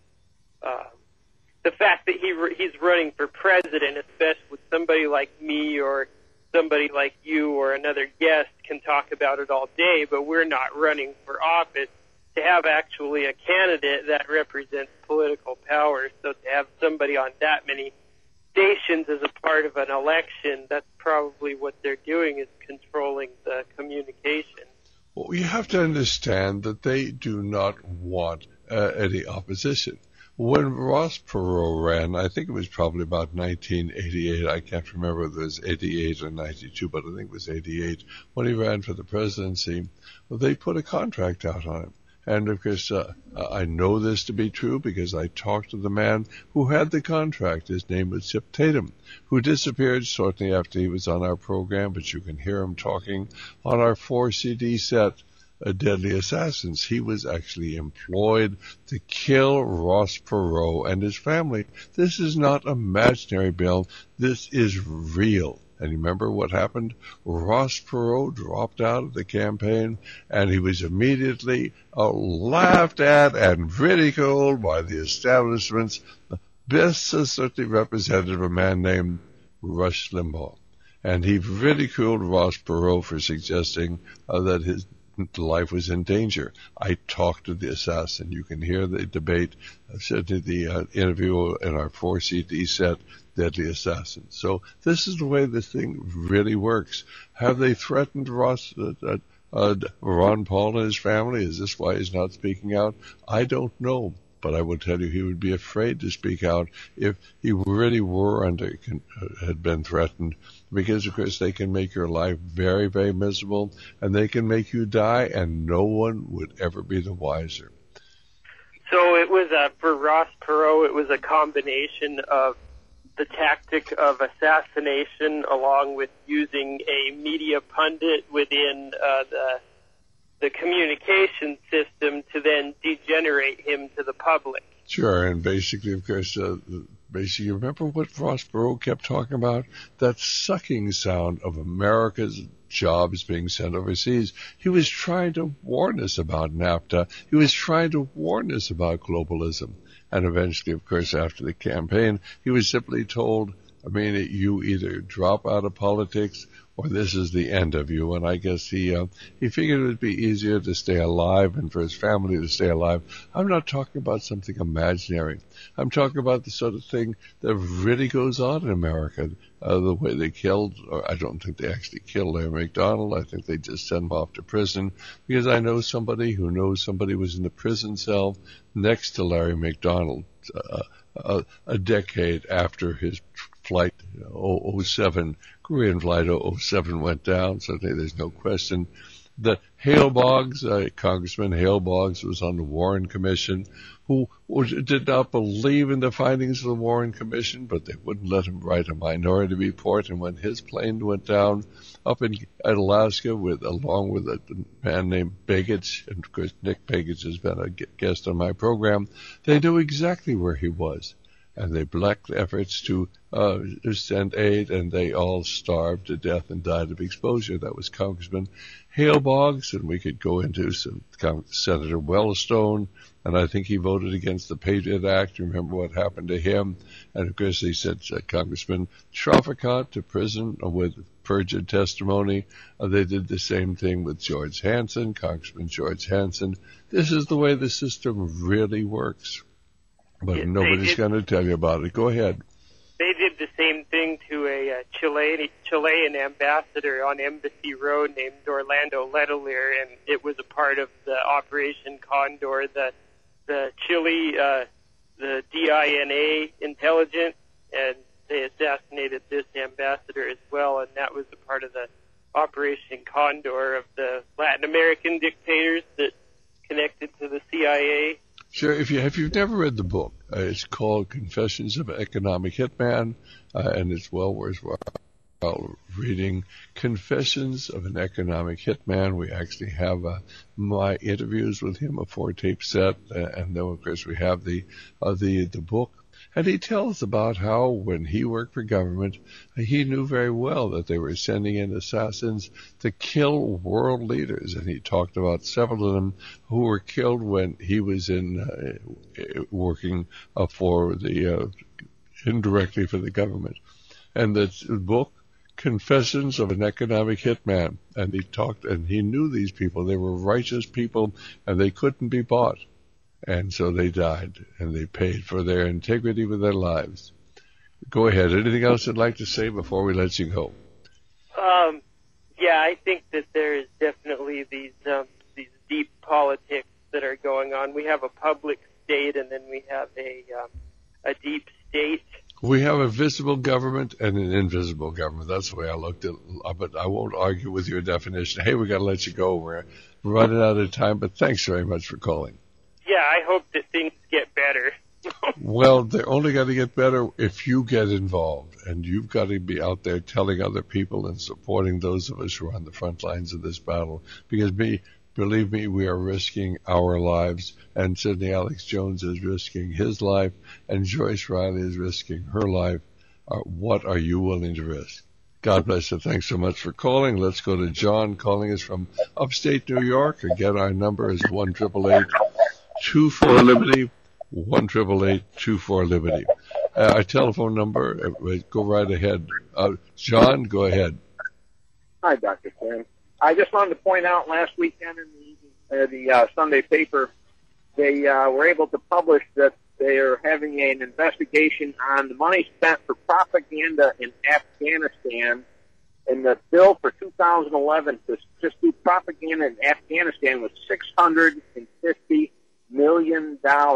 the fact that he's running for president, especially with somebody like me or somebody like you or another guest can talk about it all day, but we're not running for office. To have actually a candidate that represents political power, so to have somebody on that many stations as a part of an election, that's probably what they're doing, is controlling the communication. Well, you have to understand that they do not want any opposition. When Ross Perot ran, I think it was probably about 1988, I can't remember if it was 88 or 92, but I think it was 88, when he ran for the presidency, they put a contract out on him. And, of course, I know this to be true because I talked to the man who had the contract. His name was Chip Tatum, who disappeared shortly after he was on our program, but you can hear him talking on our 4-CD set, Deadly Assassins. He was actually employed to kill Ross Perot and his family. This is not imaginary, Bill. This is real. And you remember what happened? Ross Perot dropped out of the campaign, and he was immediately laughed at and ridiculed by the establishments. This is certainly representative of a man named Rush Limbaugh. And he ridiculed Ross Perot for suggesting that his life was in danger. I talked to the assassin. You can hear the debate. I said to the interview in our 4CD set, Deadly Assassin. So this is the way this thing really works. Have they threatened Ron Paul and his family? Is this why he's not speaking out? I don't know. But I would tell you he would be afraid to speak out if he really had been threatened, because of course they can make your life very, very miserable, and they can make you die, and no one would ever be the wiser. So it was for Ross Perot, it was a combination of the tactic of assassination along with using a media pundit within the communication system to then degenerate him to the public. Sure, and basically, of course, remember what Ross Perot kept talking about? That sucking sound of America's jobs being sent overseas. He was trying to warn us about NAFTA. He was trying to warn us about globalism. And eventually, of course, after the campaign, he was simply told, you either drop out of politics or this is the end of you. And I guess he figured it would be easier to stay alive and for his family to stay alive. I'm not talking about something imaginary. I'm talking about the sort of thing that really goes on in America. The way they killed, or I don't think they actually killed Larry McDonald. I think they just sent him off to prison, because I know somebody who knows somebody who was in the prison cell next to Larry McDonald a decade after his flight 07, Korean flight 07 went down. So there's no question that Hale Boggs, Congressman Hale Boggs, was on the Warren Commission, who did not believe in the findings of the Warren Commission, but they wouldn't let him write a minority report. And when his plane went down up in Alaska along with a man named Begich, and of course Nick Begich has been a guest on my program, they knew exactly where he was. And they blocked efforts to send aid, and they all starved to death and died of exposure. That was Congressman Hale Boggs, and we could go into Senator Wellstone, and I think he voted against the Patriot Act. Remember what happened to him? And of course they sent Congressman Trafficant to prison with perjured testimony. They did the same thing with George Hansen, Congressman George Hansen. This is the way the system really works. But nobody's going to tell you about it. Go ahead. They did the same thing to a Chilean ambassador on Embassy Road named Orlando Letelier, and it was a part of the Operation Condor, the Chile, the DINA intelligence, and they assassinated this ambassador as well, and that was a part of the Operation Condor of the Latin American dictators that connected to the CIA. Sure. If you've never read the book, it's called Confessions of an Economic Hitman, and it's well worthwhile reading. Confessions of an Economic Hitman. We actually have my interviews with him, a 4-tape set, and then of course we have the book. And he tells about how, when he worked for government, he knew very well that they were sending in assassins to kill world leaders. And he talked about several of them who were killed when he was working indirectly for the government. And the book, Confessions of an Economic Hitman. And he knew these people. They were righteous people, and they couldn't be bought. And so they died, and they paid for their integrity with their lives. Go ahead. Anything else you'd like to say before we let you go? Yeah, I think that there is definitely these deep politics that are going on. We have a public state, and then we have a deep state. We have a visible government and an invisible government. That's the way I looked at it. But I won't argue with your definition. Hey, we got to let you go. We're running out of time, but thanks very much for calling. Yeah, I hope that things get better. Well, they're only going to get better if you get involved, and you've got to be out there telling other people and supporting those of us who are on the front lines of this battle. Because believe me, we are risking our lives, and Sidney Alex Jones is risking his life, and Joyce Riley is risking her life. What are you willing to risk? God bless you. Thanks so much for calling. Let's go to John calling us from upstate New York. Again, our number is 1-888-24-LIBERTY, 1-888-24-LIBERTY. Our telephone number, go right ahead. John, go ahead. Hi, Dr. Quinn. I just wanted to point out last weekend in the Sunday paper, they were able to publish that they are having an investigation on the money spent for propaganda in Afghanistan. And the bill for 2011 to just do propaganda in Afghanistan was $650 million.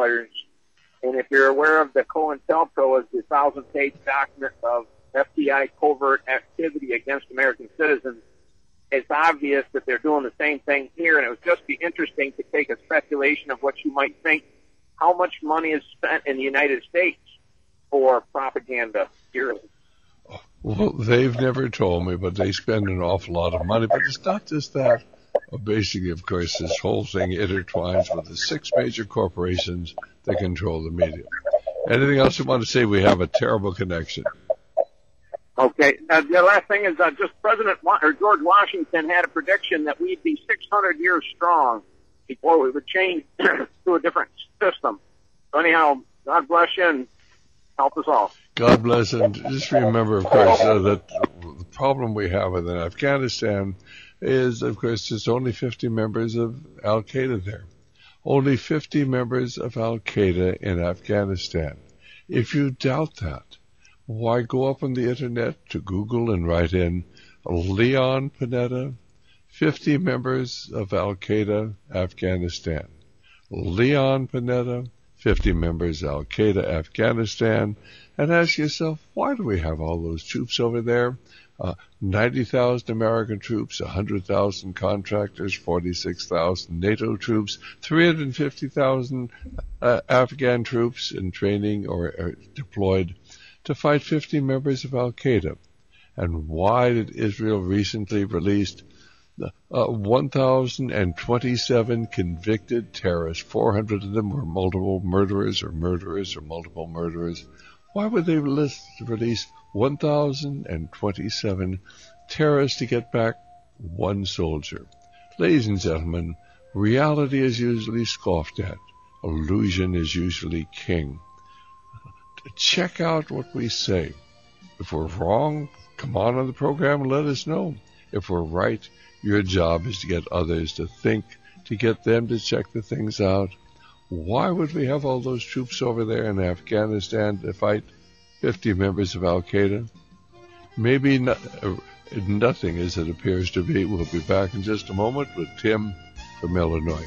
And if you're aware of the COINTELPRO, is the 1,000-page document of FBI covert activity against American citizens, it's obvious that they're doing the same thing here. And it would just be interesting to take a speculation of what you might think, how much money is spent in the United States for propaganda yearly. Well, they've never told me, but they spend an awful lot of money. But it's not just that. Basically, of course, this whole thing intertwines with the 6 major corporations that control the media. Anything else you want to say? We have a terrible connection. Okay. The last thing is just George Washington had a prediction that we'd be 600 years strong before we would change to a different system. So anyhow, God bless you and help us all. God bless, and just remember, of course, that the problem we have in Afghanistan is, of course, there's only 50 members of Al-Qaeda there. Only 50 members of Al-Qaeda in Afghanistan. If you doubt that, why go up on the internet to Google and write in Leon Panetta, 50 members of Al-Qaeda, Afghanistan. Leon Panetta, 50 members Al-Qaeda, Afghanistan, and ask yourself, why do we have all those troops over there? 90,000 American troops, 100,000 contractors, 46,000 NATO troops, 350,000 Afghan troops in training or deployed to fight 50 members of Al-Qaeda. And why did Israel recently release 1,027 convicted terrorists? 400 of them were multiple murderers or multiple murderers. Why would they release 1,027 terrorists to get back one soldier? Ladies and gentlemen, reality is usually scoffed at. Illusion is usually king. Check out what we say. If we're wrong, come on the program and let us know. If we're right, your job is to get others to think, to get them to check the things out. Why would we have all those troops over there in Afghanistan to fight 50 members of Al-Qaeda? Maybe nothing as it appears to be. We'll be back in just a moment with Tim from Illinois.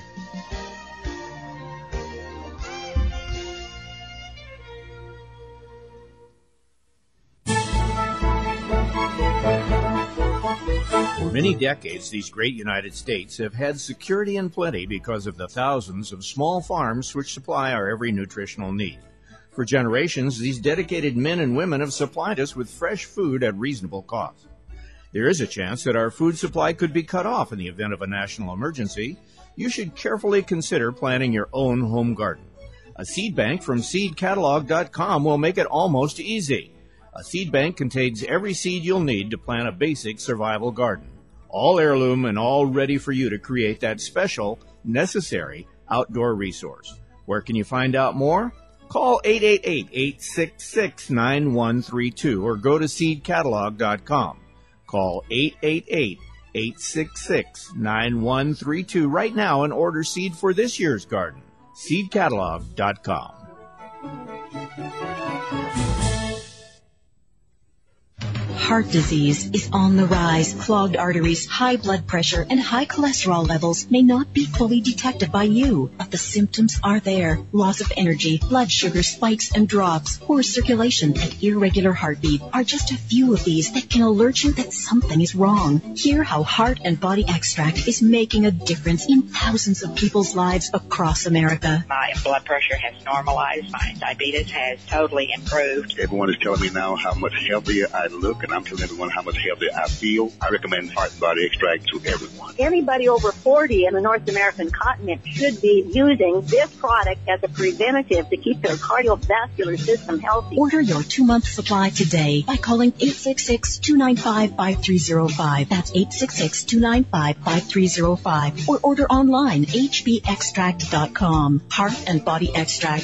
For many decades, these great United States have had security and plenty because of the thousands of small farms which supply our every nutritional need. For generations, these dedicated men and women have supplied us with fresh food at reasonable cost. There is a chance that our food supply could be cut off in the event of a national emergency. You should carefully consider planting your own home garden. A seed bank from seedcatalog.com will make it almost easy. A seed bank contains every seed you'll need to plant a basic survival garden. All heirloom and all ready for you to create that special, necessary outdoor resource. Where can you find out more? Call 888-866-9132 or go to seedcatalog.com. Call 888-866-9132 right now and order seed for this year's garden. seedcatalog.com. Heart disease is on the rise. Clogged arteries, high blood pressure, and high cholesterol levels may not be fully detected by you, but the symptoms are there. Loss of energy, blood sugar spikes and drops, poor circulation, and irregular heartbeat are just a few of these that can alert you that something is wrong. Hear how Heart and Body Extract is making a difference in thousands of people's lives across America. My blood pressure has normalized. My diabetes has totally improved. Everyone is telling me now how much healthier I look, and I'm telling everyone how much healthier I feel. I recommend Heart and Body Extract to everyone. Anybody over 40 in the North American continent should be using this product as a preventative to keep their cardiovascular system healthy. Order your 2-month supply today by calling 866-295-5305. That's 866-295-5305. Or order online, hbextract.com. Heart and Body Extract,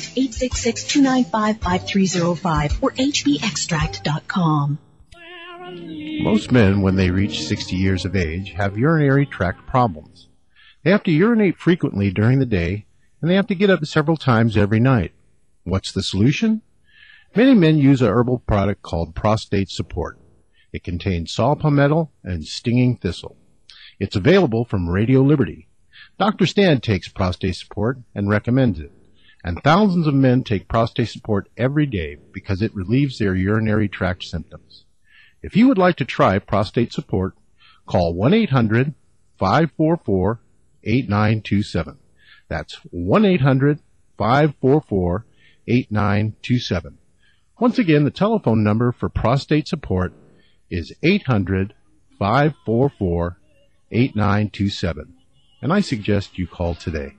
866-295-5305 or hbextract.com. Most men, when they reach 60 years of age, have urinary tract problems. They have to urinate frequently during the day, and they have to get up several times every night. What's the solution? Many men use a herbal product called Prostate Support. It contains saw palmetto and stinging thistle. It's available from Radio Liberty. Dr. Stan takes Prostate Support and recommends it. And thousands of men take Prostate Support every day because it relieves their urinary tract symptoms. If you would like to try Prostate Support, call 1-800-544-8927. That's 1-800-544-8927. Once again, the telephone number for Prostate Support is 800-544-8927. And I suggest you call today.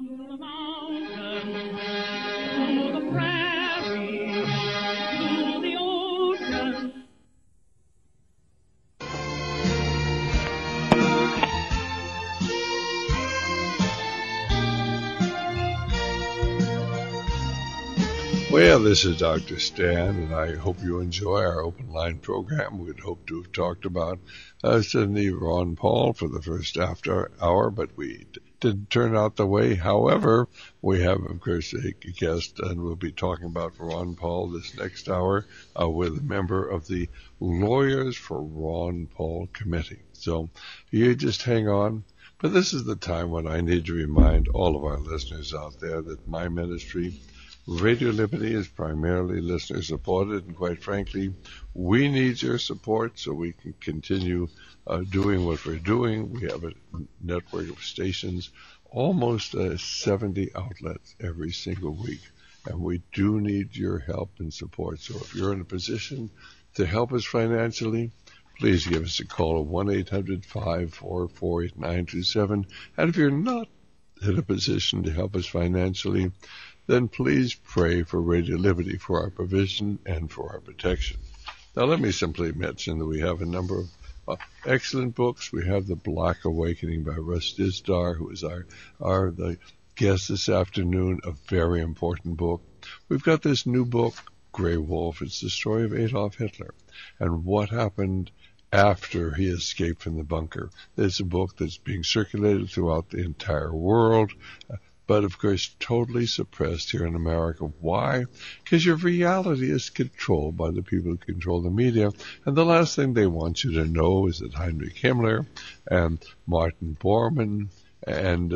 Well, this is Dr. Stan, and I hope you enjoy our open line program. We'd hoped to have talked about Sidney Ron Paul for the first after hour, but we didn't turn out the way. However, we have, of course, a guest, and we'll be talking about Ron Paul this next hour with a member of the Lawyers for Ron Paul Committee. So you just hang on. But this is the time when I need to remind all of our listeners out there that my ministry, Radio Liberty, is primarily listener supported, and quite frankly, we need your support so we can continue doing what we're doing. We have a network of stations, almost 70 outlets every single week, and we do need your help and support. So if you're in a position to help us financially, please give us a call at 1-800-544-8927. And if you're not in a position to help us financially, then please pray for Radio Liberty, for our provision and for our protection. Now, let me simply mention that we have a number of excellent books. We have The Black Awakening by Russ Dizdar, who is the guest this afternoon, a very important book. We've got this new book, Grey Wolf. It's the story of Adolf Hitler and what happened after he escaped from the bunker. It's a book that's being circulated throughout the entire world, but of course totally suppressed here in America. Why? Because your reality is controlled by the people who control the media, and the last thing they want you to know is that Heinrich Himmler and Martin Bormann and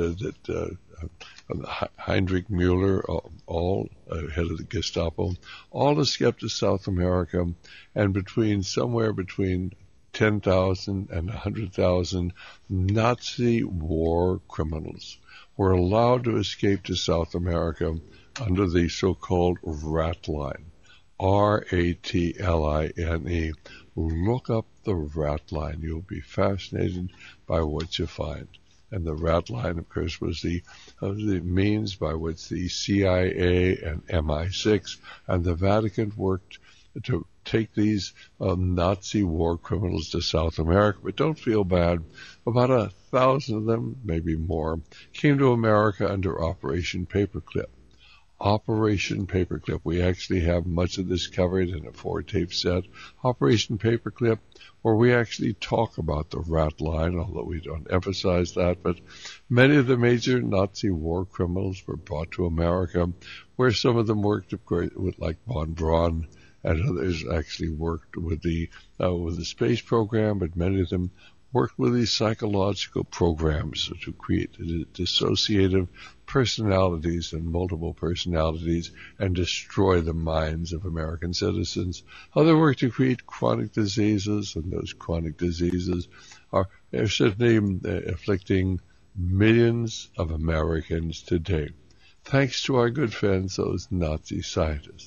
Heinrich Mueller, all head of the Gestapo, all escaped to South America, and somewhere between 10,000 and 100,000 Nazi war criminals were allowed to escape to South America under the so-called rat line, R-A-T-L-I-N-E. Look up the rat line. You'll be fascinated by what you find. And the rat line, of course, was the means by which the CIA and MI6 and the Vatican worked to take these Nazi war criminals to South America. But don't feel bad. About 1,000 of them, maybe more, came to America under Operation Paperclip. Operation Paperclip. We actually have much of this covered in a 4-tape set. Operation Paperclip, where we actually talk about the rat line, although we don't emphasize that. But many of the major Nazi war criminals were brought to America, where some of them worked, of course, like von Braun, and others actually worked with the space program, but many of them worked with these psychological programs to create dissociative personalities and multiple personalities and destroy the minds of American citizens. Other work to create chronic diseases, and those chronic diseases are certainly afflicting millions of Americans today, thanks to our good friends, those Nazi scientists.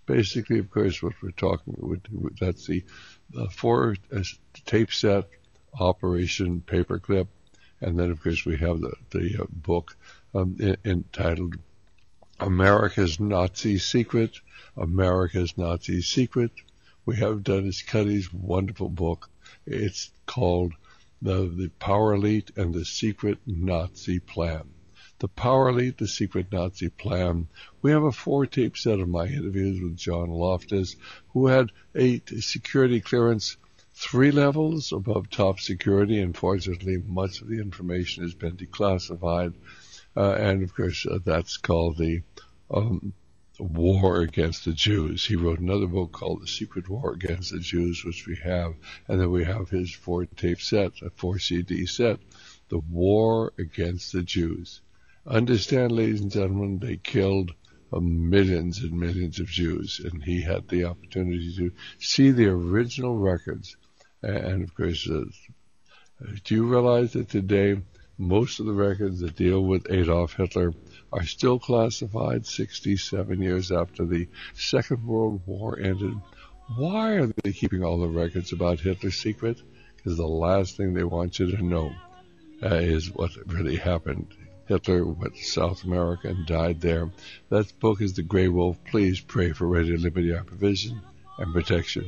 basically, of course, what we're talking about, that's the 4 tape set Operation Paperclip. And then, of course, we have the book entitled America's Nazi Secret. America's Nazi Secret. We have Dennis Cuddy's wonderful book. It's called The Power Elite and the Secret Nazi Plan. The Power Elite, the Secret Nazi Plan. We have a 4-tape set of my interviews with John Loftus, who had a security clearance 3 levels above top security. Unfortunately, much of the information has been declassified. And, of course, that's called the War Against the Jews. He wrote another book called The Secret War Against the Jews, which we have. And then we have his 4-tape set, a 4-CD set, The War Against the Jews. Understand, ladies and gentlemen, they killed millions and millions of Jews. And he had the opportunity to see the original records. And, of course, do you realize that today most of the records that deal with Adolf Hitler are still classified 67 years after the Second World War ended? Why are they keeping all the records about Hitler secret? Because the last thing they want you to know is what really happened. Hitler went to South America and died there. That book is The Grey Wolf. Please pray for Radio Liberty, our provision and protection.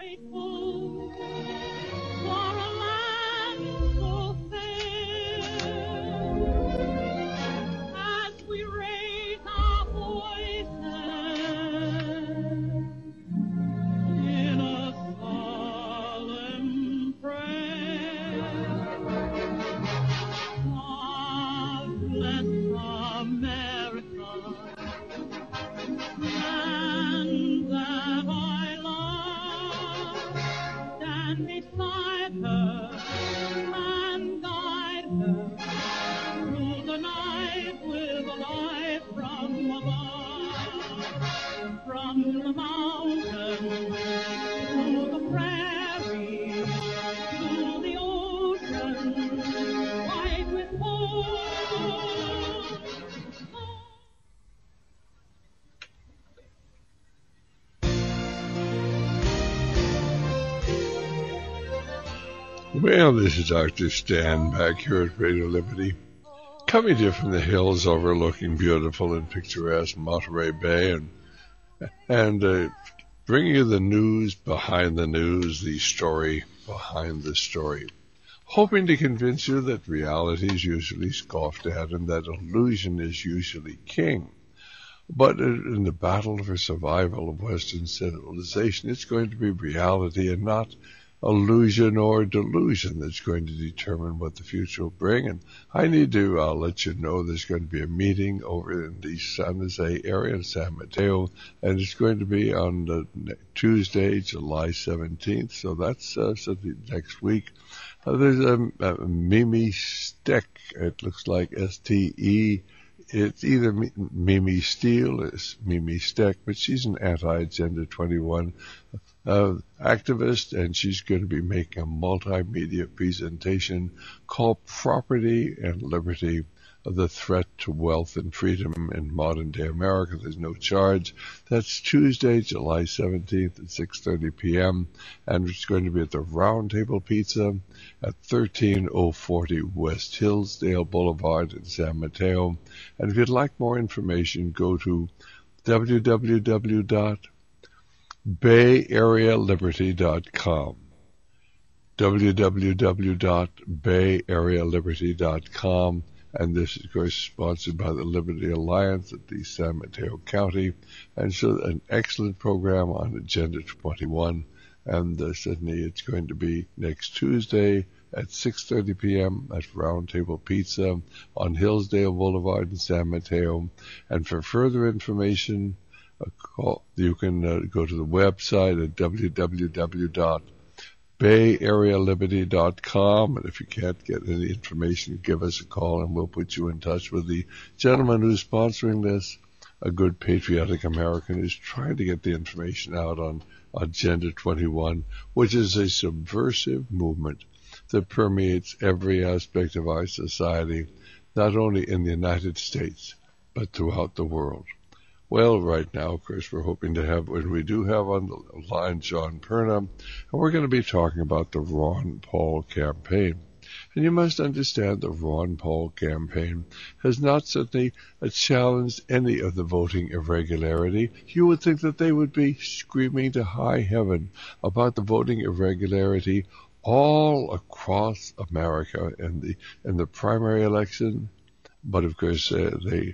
Well, this is Dr. Stan back here at Radio Liberty, coming to you from the hills overlooking beautiful and picturesque Monterey Bay, and bringing you the news behind the news, the story behind the story, hoping to convince you that reality is usually scoffed at and that illusion is usually king. But in the battle for survival of Western civilization, it's going to be reality and not illusion or delusion that's going to determine what the future will bring. And I need to let you know there's going to be a meeting over in the San Jose area in San Mateo, and it's going to be on Tuesday, July 17th. So that's next week. There's a Mimi Steck. It looks like S-T-E. It's either Mimi Steele or Mimi Steck, but she's an anti-Agenda 21 activist, and she's going to be making a multimedia presentation called Property and Liberty, the Threat to Wealth and Freedom in Modern Day America. There's no charge. That's Tuesday, July 17th at 6:30 p.m., and it's going to be at the Round Table Pizza at 13040 West Hillsdale Boulevard in San Mateo. And if you'd like more information, go to www.bayarealiberty.com. www.bayarealiberty.com. And this is, of course, sponsored by the Liberty Alliance at the San Mateo County. And so an excellent program on Agenda 21. And certainly it's going to be next Tuesday at 6:30 p.m. at Round Table Pizza on Hillsdale Boulevard in San Mateo. And for further information, you can go to the website at www.bayarealiberty.com, and if you can't get any information, give us a call and we'll put you in touch with the gentleman who's sponsoring this, a good patriotic American who's trying to get the information out on Agenda 21, which is a subversive movement that permeates every aspect of our society, not only in the United States, but throughout the world. Well, right now, of course, we're hoping to have, when we do have on the line, John Perna, and we're going to be talking about the Ron Paul campaign. And you must understand the Ron Paul campaign has not certainly challenged any of the voting irregularity. You would think that they would be screaming to high heaven about the voting irregularity all across America in the primary election. But of course, they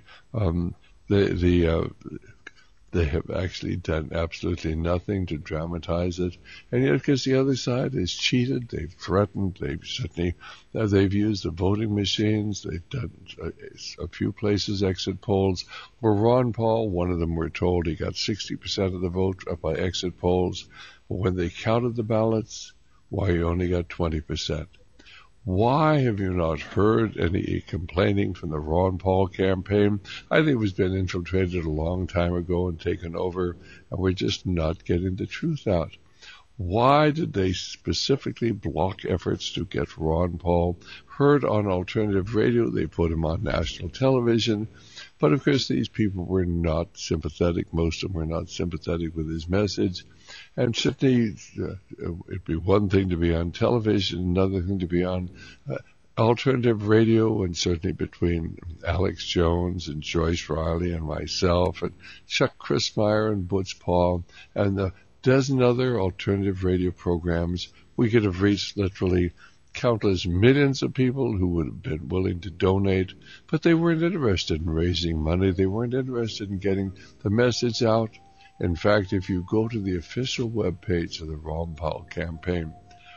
have actually done absolutely nothing to dramatize it, and yet because the other side has cheated, they've threatened, they've certainly they've used the voting machines, they've done a few places exit polls where Ron Paul, one of them, we're told he got 60% of the vote by exit polls, but when they counted the ballots, why, he only got 20%. Why have you not heard any complaining from the Ron Paul campaign? I think it was been infiltrated a long time ago and taken over, and we're just not getting the truth out. Why did they specifically block efforts to get Ron Paul heard on alternative radio? They put him on national television. But of course, these people were not sympathetic. Most of them were not sympathetic with his message. And certainly, it'd be one thing to be on television, another thing to be on alternative radio, and certainly between Alex Jones and Joyce Riley and myself and Chuck Crismier and Butch Paul and a dozen other alternative radio programs, we could have reached literally countless millions of people who would have been willing to donate, but they weren't interested in raising money. They weren't interested in getting the message out. In fact, if you go to the official webpage of the Ron Paul campaign,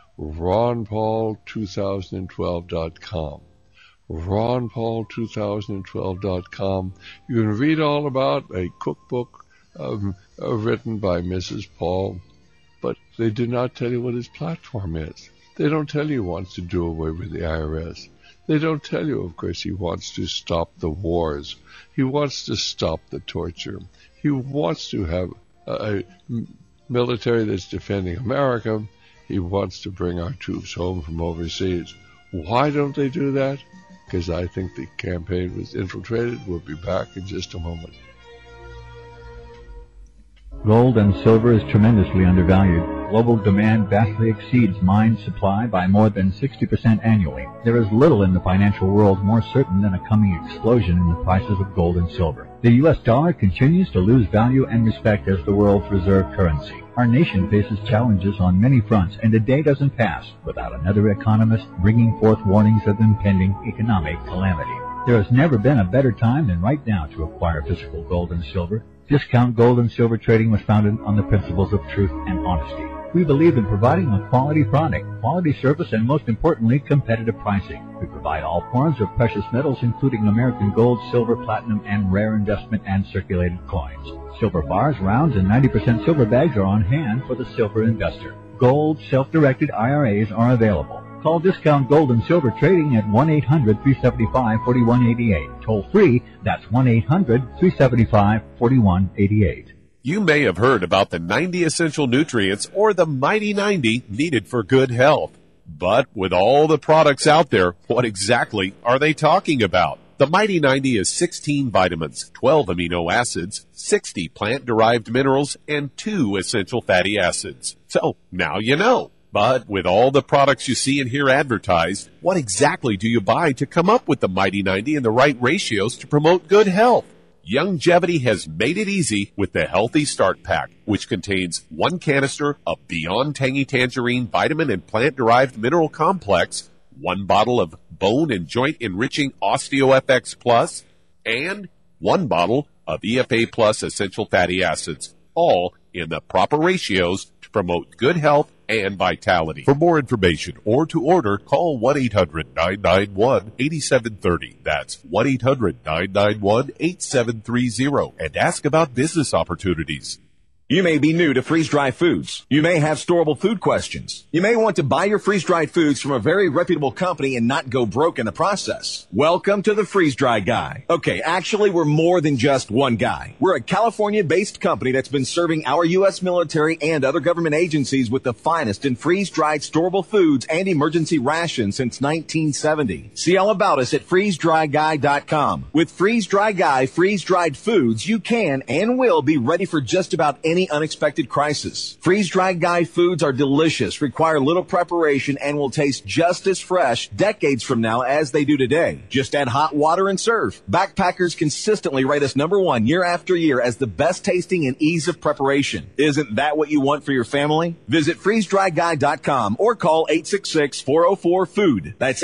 ronpaul2012.com, ronpaul2012.com, you can read all about a cookbook written by Mrs. Paul, but they do not tell you what his platform is. They don't tell you he wants to do away with the IRS. They don't tell you, of course, he wants to stop the wars. He wants to stop the torture. He wants to have a military that's defending America. He wants to bring our troops home from overseas. Why don't they do that? Because I think the campaign was infiltrated. We'll be back in just a moment. Gold and silver is tremendously undervalued. Global demand vastly exceeds mine supply by more than 60% annually. There is little in the financial world more certain than a coming explosion in the prices of gold and silver. The U.S. dollar continues to lose value and respect as the world's reserve currency. Our nation faces challenges on many fronts, and a day doesn't pass without another economist bringing forth warnings of impending economic calamity. There has never been a better time than right now to acquire physical gold and silver. Discount Gold and Silver Trading was founded on the principles of truth and honesty. We believe in providing a quality product, quality service, and most importantly, competitive pricing. We provide all forms of precious metals, including American gold, silver, platinum, and rare investment and circulated coins. Silver bars, rounds, and 90% silver bags are on hand for the silver investor. Gold, self-directed IRAs are available. Call Discount Gold and Silver Trading at 1-800-375-4188. Toll free, that's 1-800-375-4188. You may have heard about the 90 essential nutrients or the Mighty 90 needed for good health. But with all the products out there, what exactly are they talking about? The Mighty 90 is 16 vitamins, 12 amino acids, 60 plant-derived minerals, and 2 essential fatty acids. So now you know. But with all the products you see and hear advertised, what exactly do you buy to come up with the Mighty 90 and the right ratios to promote good health? Youngevity has made it easy with the Healthy Start Pack, which contains 1 canister of Beyond Tangy Tangerine Vitamin and Plant-Derived Mineral Complex, 1 bottle of Bone and Joint Enriching OsteoFX Plus, and 1 bottle of EFA Plus Essential Fatty Acids, all in the proper ratios to promote good health and vitality. For more information or to order, call 1-800-991-8730. That's 1-800-991-8730 and ask about business opportunities. You may be new to freeze-dried foods. You may have storable food questions. You may want to buy your freeze-dried foods from a very reputable company and not go broke in the process. Welcome to the Freeze-Dry Guy. Okay, actually, we're more than just one guy. We're a California-based company that's been serving our U.S. military and other government agencies with the finest in freeze-dried storable foods and emergency rations since 1970. See all about us at freezedryguy.com. With Freeze-Dry Guy freeze-dried foods, you can and will be ready for just about any unexpected crisis. Freeze-Dry Guy foods are delicious, require little preparation, and will taste just as fresh decades from now as they do today. Just add hot water and serve. Backpackers consistently rate us ~1 year after year as the best tasting and ease of preparation. Isn't that what you want for your family? Visit freezedryguy.com or call 866-404-FOOD. That's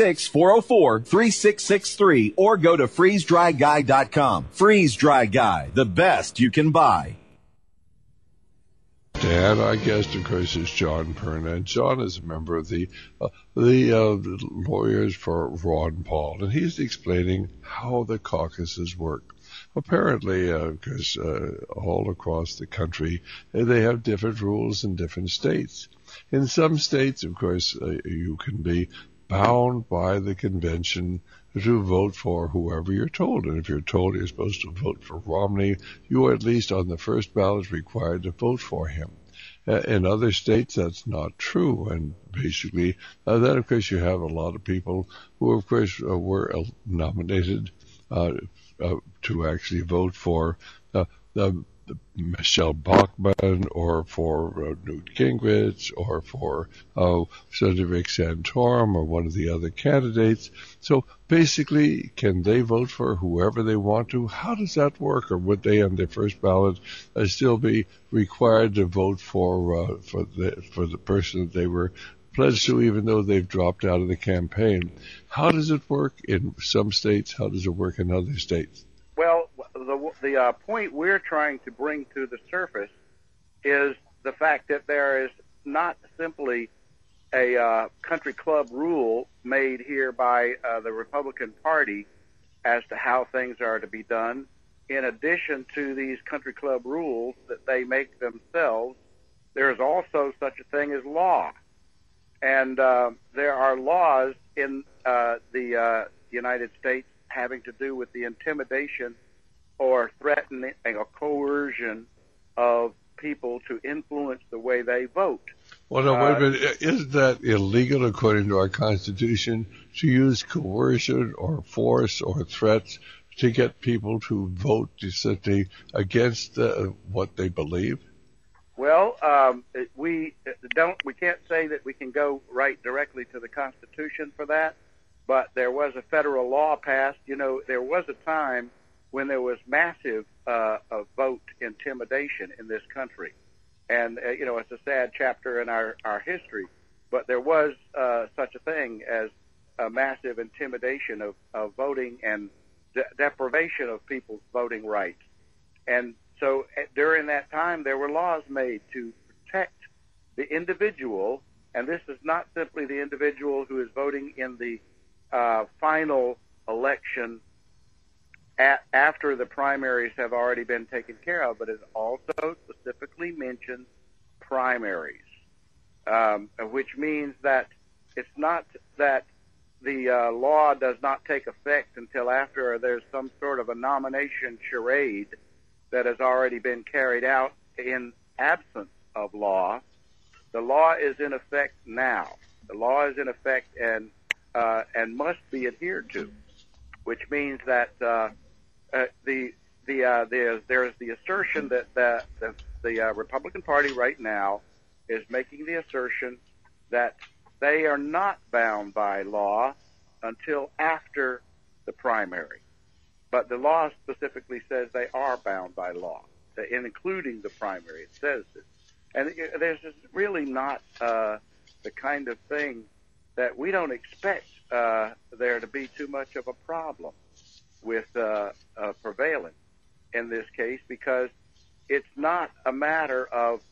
866-404-3663 or go to freezedryguy.com. Freeze-Dry Guy, the best you can buy. And our guest, of course, is John Perna. And John is a member of the lawyers for Ron Paul, and he's explaining how the caucuses work. Apparently, because all across the country, they have different rules in different states. In some states, of course, you can be bound by the convention to vote for whoever you're told. And if you're told you're supposed to vote for Romney, you are at least on the first ballot required to vote for him. In other states, that's not true. And basically, then, of course, you have a lot of people who, of course, were nominated to actually vote for Michelle Bachmann or for Newt Gingrich or for Senator Rick Santorum or one of the other candidates. So basically, can they vote for whoever they want to? How does that work? Or would they, on their first ballot, still be required to vote for the person that they were pledged to, even though they've dropped out of the campaign? How does it work in some states? How does it work in other states? Well, the point we're trying to bring to the surface is the fact that there is not simply a country club rule made here by the Republican Party as to how things are to be done. In addition to these country club rules that they make themselves, there is also such a thing as law. And there are laws in the United States having to do with the intimidation or threatening or coercion of people to influence the way they vote. Well, no, wait a minute. Isn't that illegal according to our Constitution to use coercion or force or threats to get people to vote simply against what they believe? Well, we can't say that we can go right directly to the Constitution for that, but there was a federal law passed. You know, there was a time when there was massive vote intimidation in this country. And, you know, it's a sad chapter in our history, but there was such a thing as a massive intimidation of voting and deprivation of people's voting rights. And so during that time, there were laws made to protect the individual, and this is not simply the individual who is voting in the final election after the primaries have already been taken care of, but it also specifically mentions primaries, which means that it's not that the law does not take effect until after there's some sort of a nomination charade that has already been carried out in absence of law. The law is in effect now. The law is in effect and must be adhered to, which means that there's the assertion that the Republican Party right now is making the assertion that they are not bound by law until after the primary. But the law specifically says they are bound by law, including the primary. It says this. And there's really not the kind of thing that we don't expect there to be too much of a problem with prevailing in this case, because it's not a matter of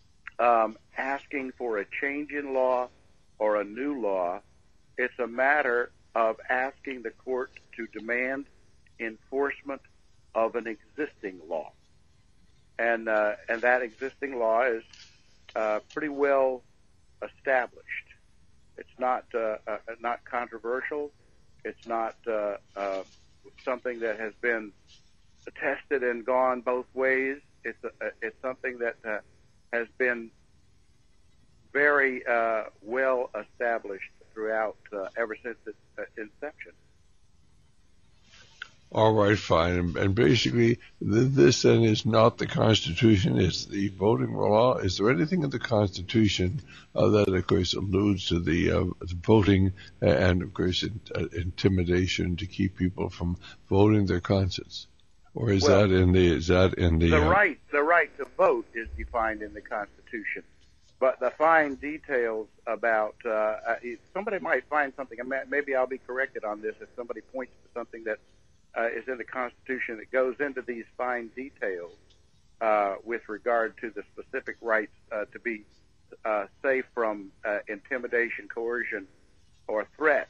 asking for a change in law or a new law. It's a matter of asking the court to demand enforcement of an existing law. and that existing law is pretty well established. It's not controversial. It's not something that has been tested and gone both ways. It's something that has been very well established throughout ever since its inception. All right, fine. And basically, this then is not the Constitution, it's the voting law. Is there anything in the Constitution that, of course, alludes to the voting and, of course, intimidation to keep people from voting their conscience? Or is that in the the right to vote is defined in the Constitution, but the fine details about somebody might find something. Maybe I'll be corrected on this if somebody points to something that is in the Constitution that goes into these fine details with regard to the specific rights to be safe from intimidation, coercion, or threat.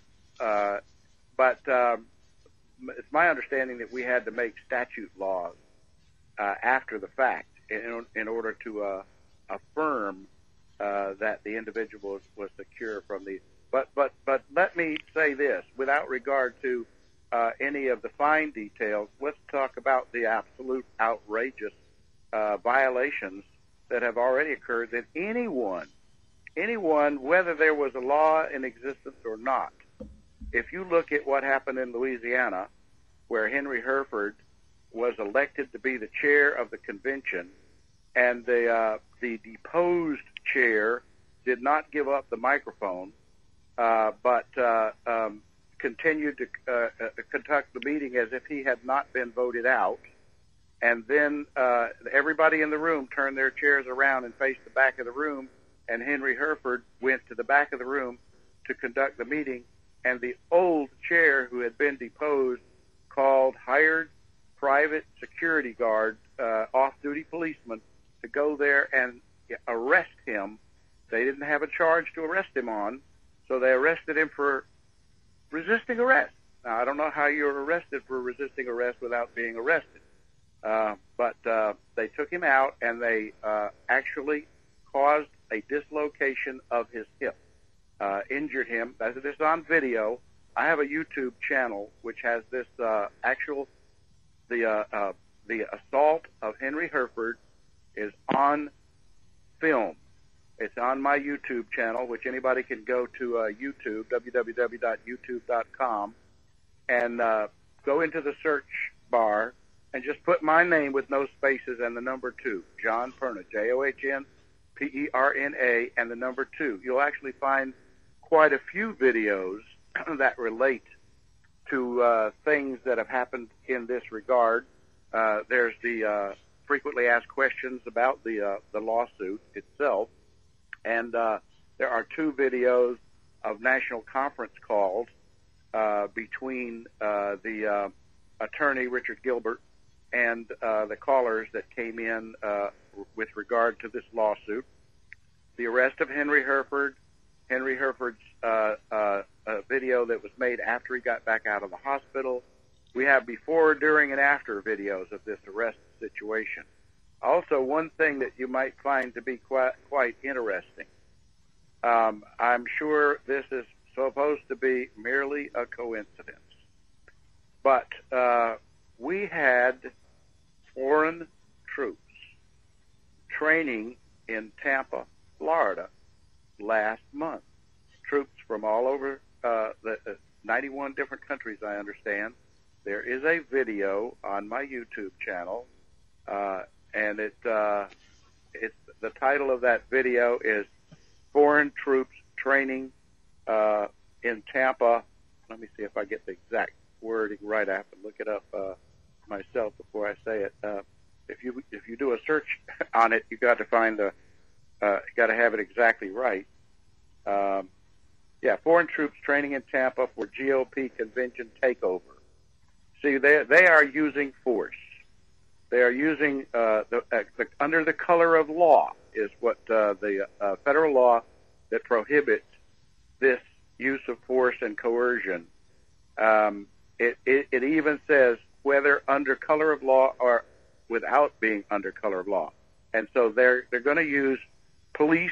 But it's my understanding that we had to make statute laws after the fact in order to affirm that the individual was secure from the. But let me say this, without regard to any of the fine details, let's talk about the absolute outrageous violations that have already occurred that anyone, whether there was a law in existence or not, if you look at what happened in Louisiana, where Henry Herford was elected to be the chair of the convention, and the deposed chair did not give up the microphone, but continued to conduct the meeting as if he had not been voted out. And then everybody in the room turned their chairs around and faced the back of the room, and Henry Herford went to the back of the room to conduct the meeting, and the old chair who had been deposed called hired private security guard, off-duty policemen, to go there and arrest him. They didn't have a charge to arrest him on, so they arrested him for resisting arrest. Now, I don't know how you're arrested for resisting arrest without being arrested, but they took him out, and they actually caused a dislocation of his hip, injured him. This is on video. I have a YouTube channel which has this the assault of Henry Herford is on film. It's on my YouTube channel, which anybody can go to YouTube, www.youtube.com, and go into the search bar and just put my name with no spaces and the number 2, John Perna, JOHNPERNA, and the number 2. You'll actually find quite a few videos that relate to things that have happened in this regard. There's the frequently asked questions about the lawsuit itself, and there are 2 videos of national conference calls between the attorney Richard Gilbert and the callers that came in with regard to this lawsuit. The arrest of Henry Herford, Henry Herford's video that was made after he got back out of the hospital. We have before, during, and after videos of this arrest situation. Also, one thing that you might find to be quite interesting, I'm sure this is supposed to be merely a coincidence, but we had foreign troops training in Tampa, Florida, last month. Troops from all over the 91 different countries, I understand. There is a video on my YouTube channel, and it's the title of that video is "Foreign Troops Training in Tampa." Let me see if I get the exact wording right. I have to look it up myself before I say it. If you do a search on it, you got to find got to have it exactly right. Foreign troops training in Tampa for GOP convention takeover. See, they are using force. They are using under the color of law is what the federal law that prohibits this use of force and coercion. It even says whether under color of law or without being under color of law. And so they're going to use police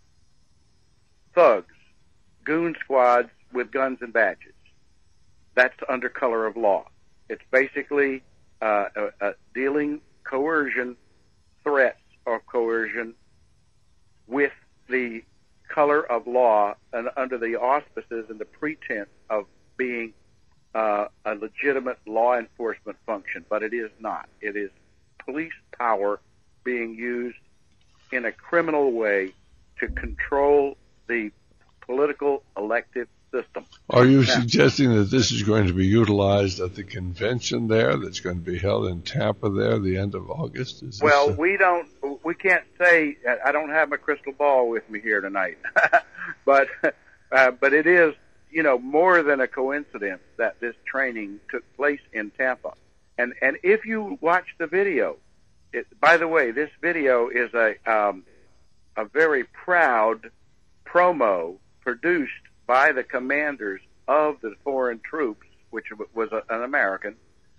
thugs, goon squads with guns and badges. That's under color of law. It's basically dealing coercion, threats of coercion with the color of law and under the auspices and the pretense of being a legitimate law enforcement function, but it is not. It is police power being used in a criminal way to control the political elective system. Are you suggesting that this is going to be utilized at the convention there that's going to be held in Tampa there the end of August? Well, we can't say. I don't have my crystal ball with me here tonight, but it is, more than a coincidence that this training took place in Tampa. And if you watch the video, by the way, this video is a very proud promo produced by the commanders of the foreign troops, which was an American,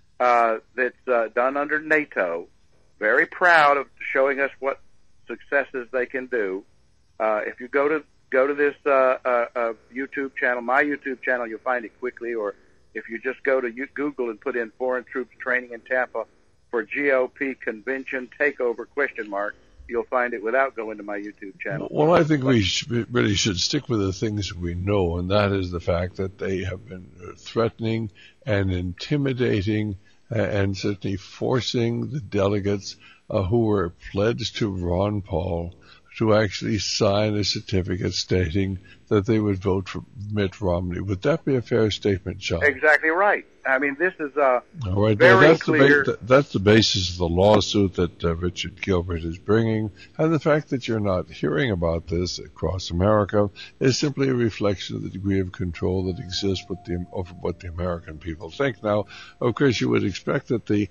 that's done under NATO. Very proud of showing us what successes they can do. If you go to this YouTube channel, my YouTube channel, you'll find it quickly. Or if you just go to Google and put in foreign troops training in Tampa for GOP convention takeover ? You'll find it without going to my YouTube channel. Well, I think we really should stick with the things we know, and that is the fact that they have been threatening and intimidating and certainly forcing the delegates who were pledged to Ron Paul to actually sign a certificate stating that they would vote for Mitt Romney. Would that be a fair statement, John? Exactly right. I mean, this is all right. very that's clear. That's the basis of the lawsuit that Richard Gilbert is bringing, and the fact that you're not hearing about this across America is simply a reflection of the degree of control that exists over what the American people think. Now, of course, you would expect that the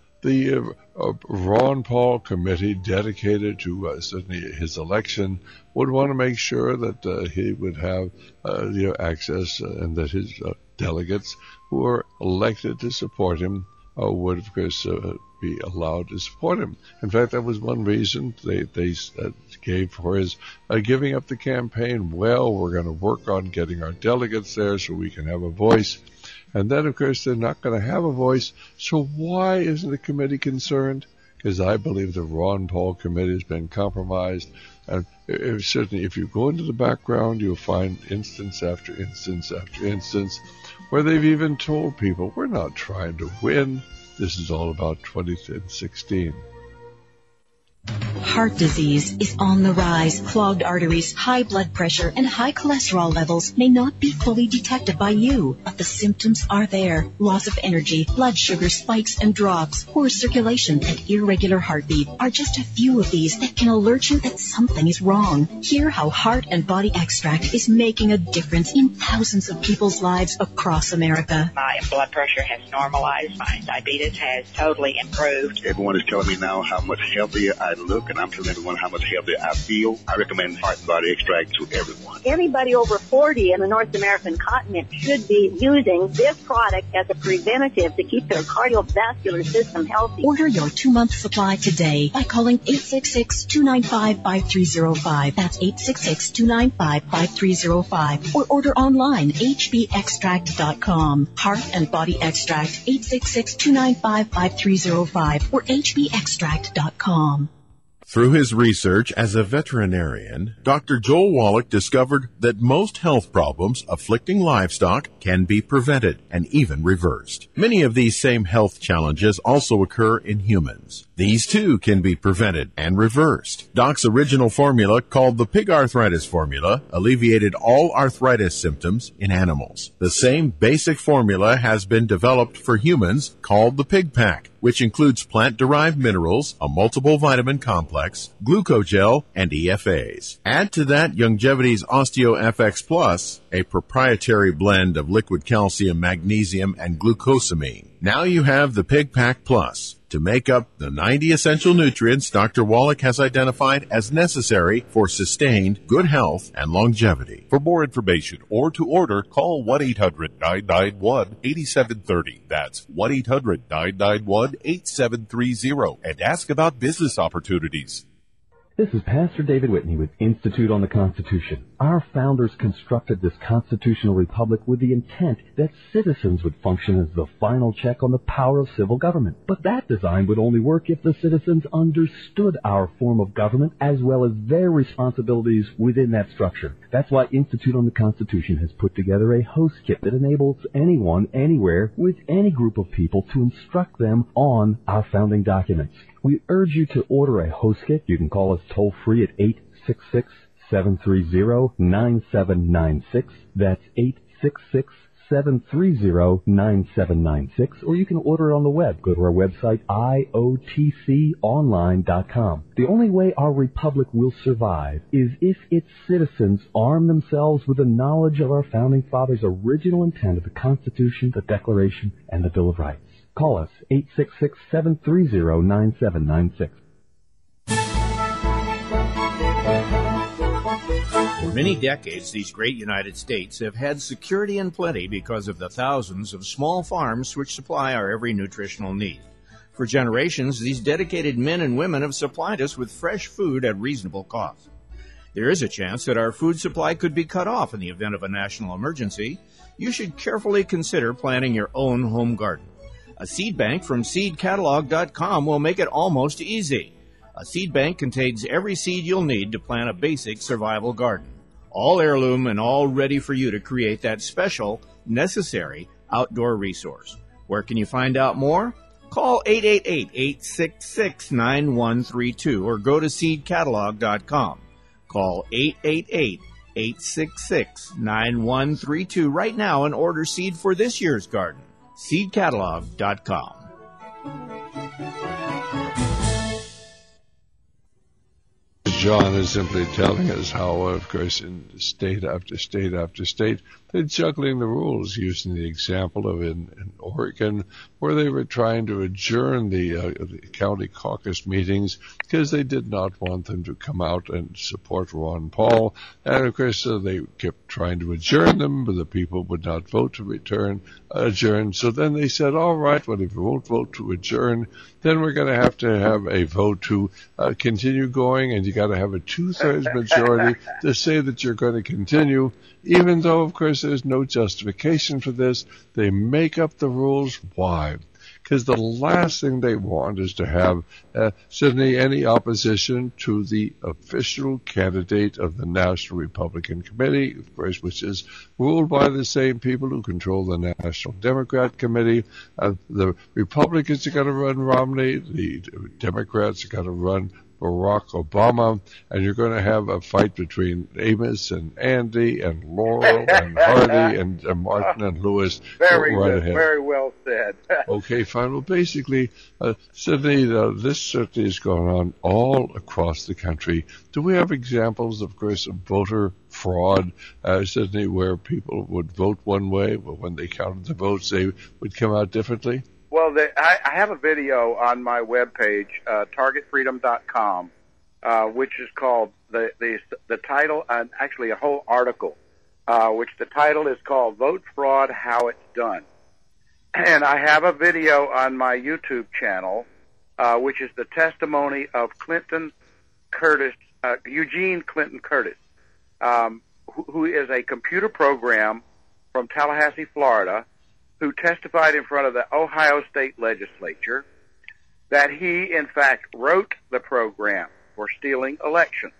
Ron Paul committee dedicated to certainly his election would want to make sure that he would have access and that his delegates who are elected to support him would, of course, be allowed to support him. In fact, that was one reason they gave for his giving up the campaign. Well, we're going to work on getting our delegates there so we can have a voice. And then, of course, they're not going to have a voice. So why isn't the committee concerned? Because I believe the Ron Paul committee has been compromised. And certainly, if you go into the background, you'll find instance after instance after instance where they've even told people, we're not trying to win. This is all about 2016. Heart disease is on the rise. Clogged arteries, high blood pressure, and high cholesterol levels may not be fully detected by you, but the symptoms are there. Loss of energy, blood sugar spikes and drops, poor circulation, and irregular heartbeat are just a few of these that can alert you that something is wrong. Hear how Heart and Body Extract is making a difference in thousands of people's lives across America. My blood pressure has normalized. My diabetes has totally improved. Everyone is telling me now how much healthier I look, and I'm telling everyone how much healthier I feel. I recommend Heart and Body Extract to everyone. Anybody over 40 in the North American continent should be using this product as a preventative to keep their cardiovascular system healthy. Order your 2-month supply today by calling 866-295-5305. That's 866-295-5305. Or order online, hbextract.com. Heart and Body Extract, 866-295-5305 or hbextract.com. Through his research as a veterinarian, Dr. Joel Wallach discovered that most health problems afflicting livestock can be prevented and even reversed. Many of these same health challenges also occur in humans. These too can be prevented and reversed. Doc's original formula, called the Pig Arthritis Formula, alleviated all arthritis symptoms in animals. The same basic formula has been developed for humans, called the Pig Pack, which includes plant-derived minerals, a multiple vitamin complex, glucogel, and EFAs. Add to that Youngevity's OsteoFX Plus, a proprietary blend of liquid calcium, magnesium, and glucosamine. Now you have the Pig Pack Plus to make up the 90 essential nutrients Dr. Wallach has identified as necessary for sustained good health and longevity. For more information or to order, call 1-800-991-8730. That's 1-800-991-8730 and ask about business opportunities. This is Pastor David Whitney with Institute on the Constitution. Our founders constructed this constitutional republic with the intent that citizens would function as the final check on the power of civil government. But that design would only work if the citizens understood our form of government as well as their responsibilities within that structure. That's why Institute on the Constitution has put together a host kit that enables anyone, anywhere, with any group of people to instruct them on our founding documents. We urge you to order a host kit. You can call us toll-free at 866-730-9796. That's 866-730-9796. Or you can order it on the web. Go to our website, iotconline.com. The only way our republic will survive is if its citizens arm themselves with the knowledge of our founding fathers' original intent of the Constitution, the Declaration, and the Bill of Rights. Call us, 866-730-9796. For many decades, these great United States have had security and plenty because of the thousands of small farms which supply our every nutritional need. For generations, these dedicated men and women have supplied us with fresh food at reasonable cost. There is a chance that our food supply could be cut off in the event of a national emergency. You should carefully consider planting your own home garden. A seed bank from seedcatalog.com will make it almost easy. A seed bank contains every seed you'll need to plant a basic survival garden. All heirloom and all ready for you to create that special, necessary outdoor resource. Where can you find out more? Call 888-866-9132 or go to seedcatalog.com. Call 888-866-9132 right now and order seed for this year's garden. seedcatalog.com. John is simply telling us how, of course, in state after state after state, they're juggling the rules, using the example of in Oregon, where they were trying to adjourn the county caucus meetings because they did not want them to come out and support Ron Paul. And, of course, they kept trying to adjourn them, but the people would not vote to adjourn. So then they said, all right, well, if you won't vote to adjourn, then we're going to have a vote to continue going, and you got to have a 2/3 majority to say that you're going to continue, even though, of course, there's no justification for this. They make up the rules. Why? Because the last thing they want is to have certainly any opposition to the official candidate of the National Republican Committee, of course, which is ruled by the same people who control the National Democrat Committee. The Republicans are going to run Romney. The Democrats are going to run Barack Obama, and you're going to have a fight between Amos and Andy and Laurel and Hardy and Martin and Lewis. Very right good, ahead. very well said. Okay, fine. Well, basically, Sydney, this certainly is going on all across the country. Do we have examples, of course, of voter fraud, Sydney, where people would vote one way, but when they counted the votes, they would come out differently? Well, I have a video on my webpage, targetfreedom.com, which is called the title, and actually a whole article, which the title is called "Vote Fraud: How It's Done." And I have a video on my YouTube channel, which is the testimony of Eugene Clinton Curtis, who is a computer program from Tallahassee, Florida, who testified in front of the Ohio State Legislature that he, in fact, wrote the program for stealing elections.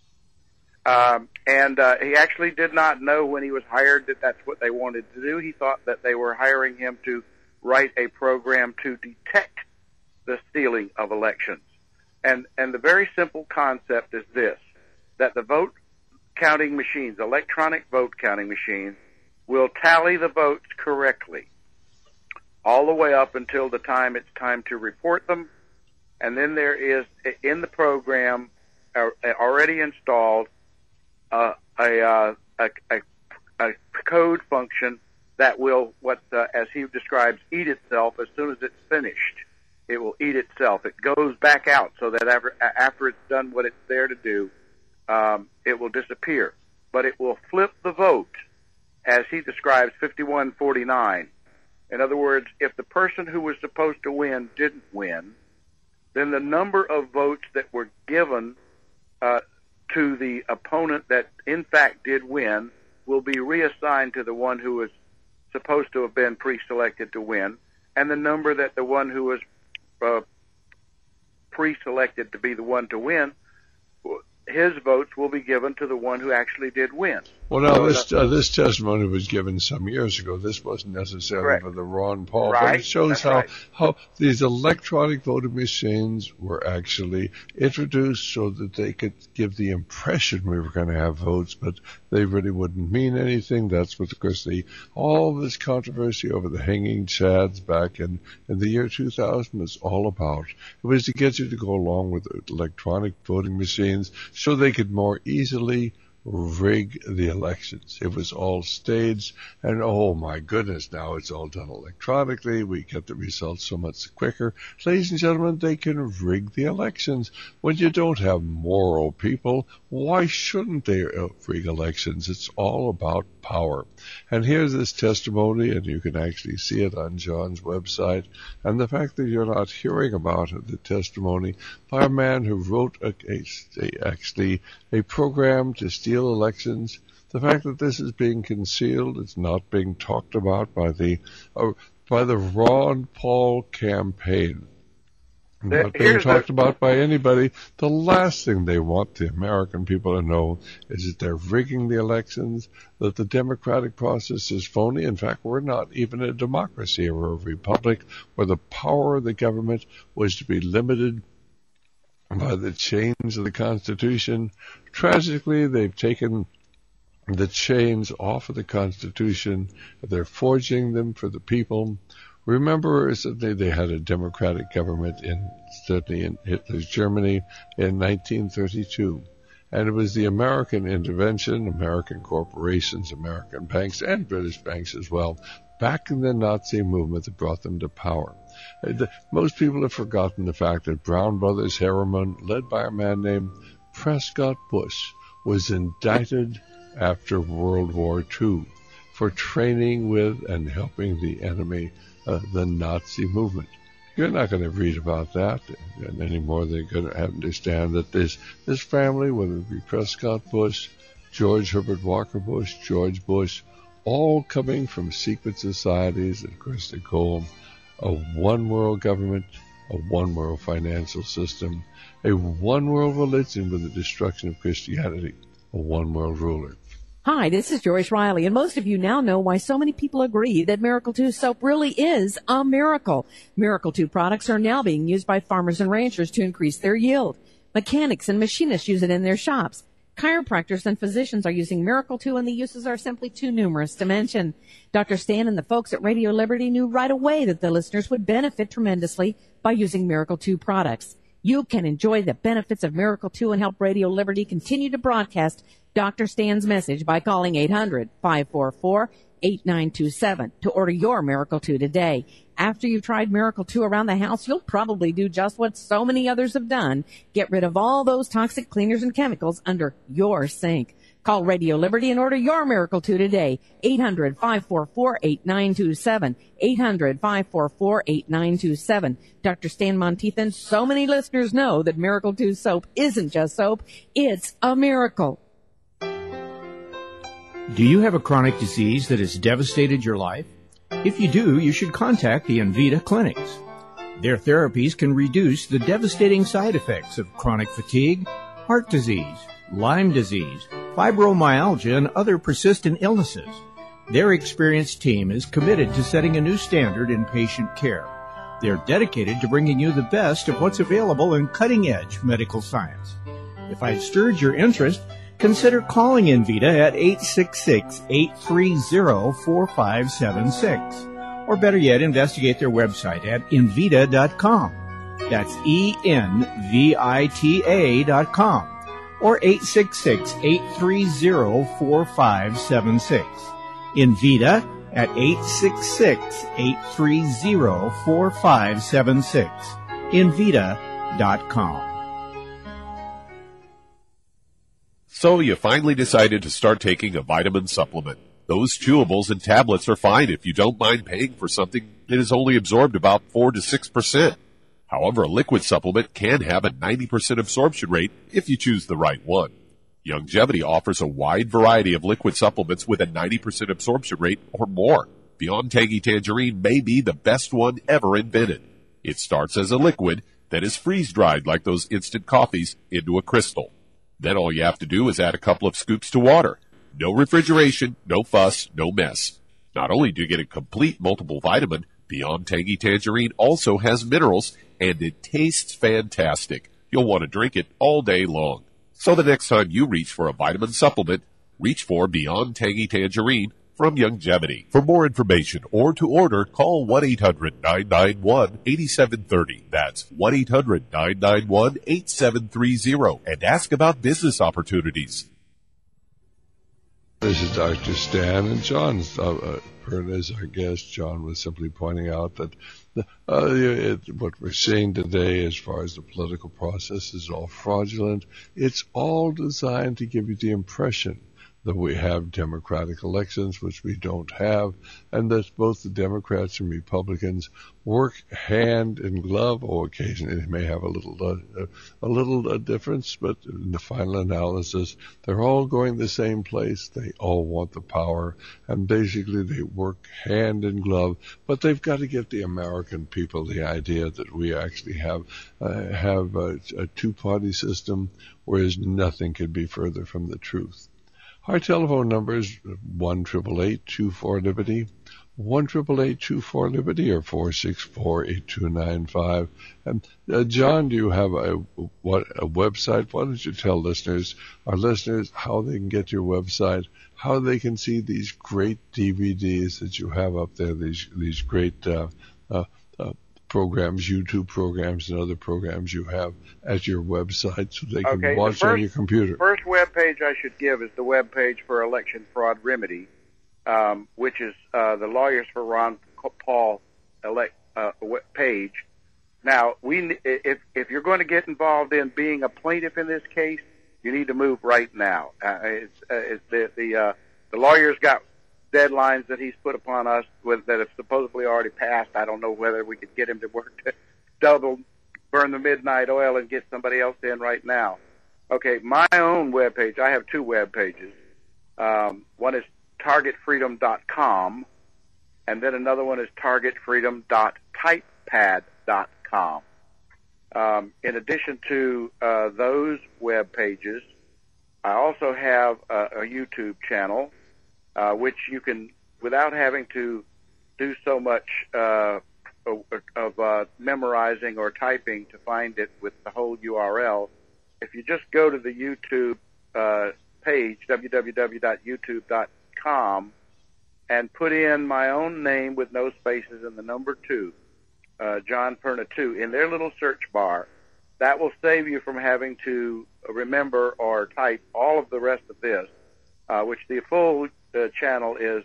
And he actually did not know when he was hired that that's what they wanted to do. He thought that they were hiring him to write a program to detect the stealing of elections. And the very simple concept is this, that the vote counting machines, electronic vote counting machines, will tally the votes correctly all the way up until the time it's time to report them. And then there is, in the program, already installed a code function that will, as he describes, eat itself as soon as it's finished. It will eat itself. It goes back out so that after it's done what it's there to do, it will disappear. But it will flip the vote, as he describes, 51-49. In other words, if the person who was supposed to win didn't win, then the number of votes that were given to the opponent that in fact did win will be reassigned to the one who was supposed to have been pre-selected to win, and the number that the one who was pre-selected to be the one to win, his votes will be given to the one who actually did win. Well, now, this testimony was given some years ago. This wasn't necessarily for the Ron Paul, but it shows how these electronic voting machines were actually introduced so that they could give the impression we were going to have votes, but they really wouldn't mean anything. That's what, of course, all this controversy over the hanging chads back in the year 2000 was all about. It was to get you to go along with electronic voting machines so they could more easily rig the elections. It was all staged, and oh my goodness, now it's all done electronically. We get the results so much quicker. Ladies and gentlemen, they can rig the elections. When you don't have moral people, why shouldn't they rig elections? It's all about power. And here's this testimony, and you can actually see it on John's website. And the fact that you're not hearing about it, the testimony by a man who wrote a program to steal elections, the fact that this is being concealed, it's not being talked about by the Ron Paul campaign, not being talked about by anybody. The last thing they want the American people to know is that they're rigging the elections, that the democratic process is phony. In fact, we're not even a democracy or a republic where the power of the government was to be limited by the chains of the Constitution. Tragically, they've taken the chains off of the Constitution. They're forging them for the people. Remember, they had a democratic government certainly in Hitler's Germany in 1932. And it was the American intervention, American corporations, American banks, and British banks as well, back in the Nazi movement that brought them to power. Most people have forgotten the fact that Brown Brothers Harriman, led by a man named Prescott Bush, was indicted after World War II for training with and helping the enemy, the Nazi movement. You're not going to read about that anymore. They're going to understand that this family, whether it be Prescott Bush, George Herbert Walker Bush, George Bush, all coming from secret societies, and of course the goal a one world government, a one world financial system, a one world religion with the destruction of Christianity, a one world ruler. Hi, this is Joyce Riley, and most of you now know why so many people agree that Miracle 2 soap really is a miracle. Miracle 2 products are now being used by farmers and ranchers to increase their yield. Mechanics and machinists use it in their shops. Chiropractors and physicians are using Miracle 2, and the uses are simply too numerous to mention. Dr. Stan and the folks at Radio Liberty knew right away that the listeners would benefit tremendously by using Miracle 2 products. You can enjoy the benefits of Miracle 2 and help Radio Liberty continue to broadcast Dr. Stan's message by calling 800-544-8927 to order your Miracle 2 today. After you've tried Miracle 2 around the house, you'll probably do just what so many others have done. Get rid of all those toxic cleaners and chemicals under your sink. Call Radio Liberty and order your Miracle 2 today. 800-544-8927. 800-544-8927. Dr. Stan Monteith, so many listeners know that Miracle 2 soap isn't just soap, it's a miracle. Do you have a chronic disease that has devastated your life? If you do, you should contact the Envita clinics. Their therapies can reduce the devastating side effects of chronic fatigue, heart disease, Lyme disease, fibromyalgia, and other persistent illnesses. Their experienced team is committed to setting a new standard in patient care. They're dedicated to bringing you the best of what's available in cutting-edge medical science. If I've stirred your interest, consider calling Envita at 866-830-4576. Or better yet, investigate their website at Envita.com. That's ENVITA.com. Or 866-830-4576. Envita, at 866-830-4576. Invita.com. So you finally decided to start taking a vitamin supplement. Those chewables and tablets are fine if you don't mind paying for something that is only absorbed about 4 to 6%. However, a liquid supplement can have a 90% absorption rate if you choose the right one. Youngevity offers a wide variety of liquid supplements with a 90% absorption rate or more. Beyond Tangy Tangerine may be the best one ever invented. It starts as a liquid that is freeze-dried like those instant coffees into a crystal. Then all you have to do is add a couple of scoops to water. No refrigeration, no fuss, no mess. Not only do you get a complete multiple vitamin, Beyond Tangy Tangerine also has minerals, and it tastes fantastic. You'll want to drink it all day long. So the next time you reach for a vitamin supplement, reach for Beyond Tangy Tangerine from Youngevity. For more information or to order, call 1-800-991-8730. That's 1-800-991-8730 and ask about business opportunities. This is Dr. Stan, and John's Perna is our guest. John was simply pointing out that what we're seeing today as far as the political process is all fraudulent. It's all designed to give you the impression that we have democratic elections, which we don't have, and that both the Democrats and Republicans work hand in glove. Or occasionally they may have a little difference, but in the final analysis, they're all going the same place. They all want the power, and basically they work hand in glove. But they've got to get the American people the idea that we actually have a two-party system, whereas nothing could be further from the truth. Our telephone number is 1-888-24-LIBERTY, 1-888-24-LIBERTY, or 464-8295. And John, do you have a website? Why don't you tell our listeners, how they can get your website, how they can see these great DVDs that you have up there, these great programs, YouTube programs, and other programs you have at your website, so they can watch on your computer. The first web page I should give is the web page for Election Fraud Remedy, which is the Lawyers for Ron Paul page. Now, if you're going to get involved in being a plaintiff in this case, you need to move right now. The lawyers got deadlines that he's put upon us that have supposedly already passed. I don't know whether we could get him to work to burn the midnight oil and get somebody else in right now. Okay, my own webpage, I have two web pages. One is targetfreedom.com, and then another one is targetfreedom.typepad.com. In addition to those web pages, I also have a YouTube channel, which you can, without having to do so much of memorizing or typing to find it with the whole URL. If you just go to the YouTube page, www.youtube.com, and put in my own name with no spaces and the number 2, John Perna 2, in their little search bar, that will save you from having to remember or type all of the rest of this, which the full channel is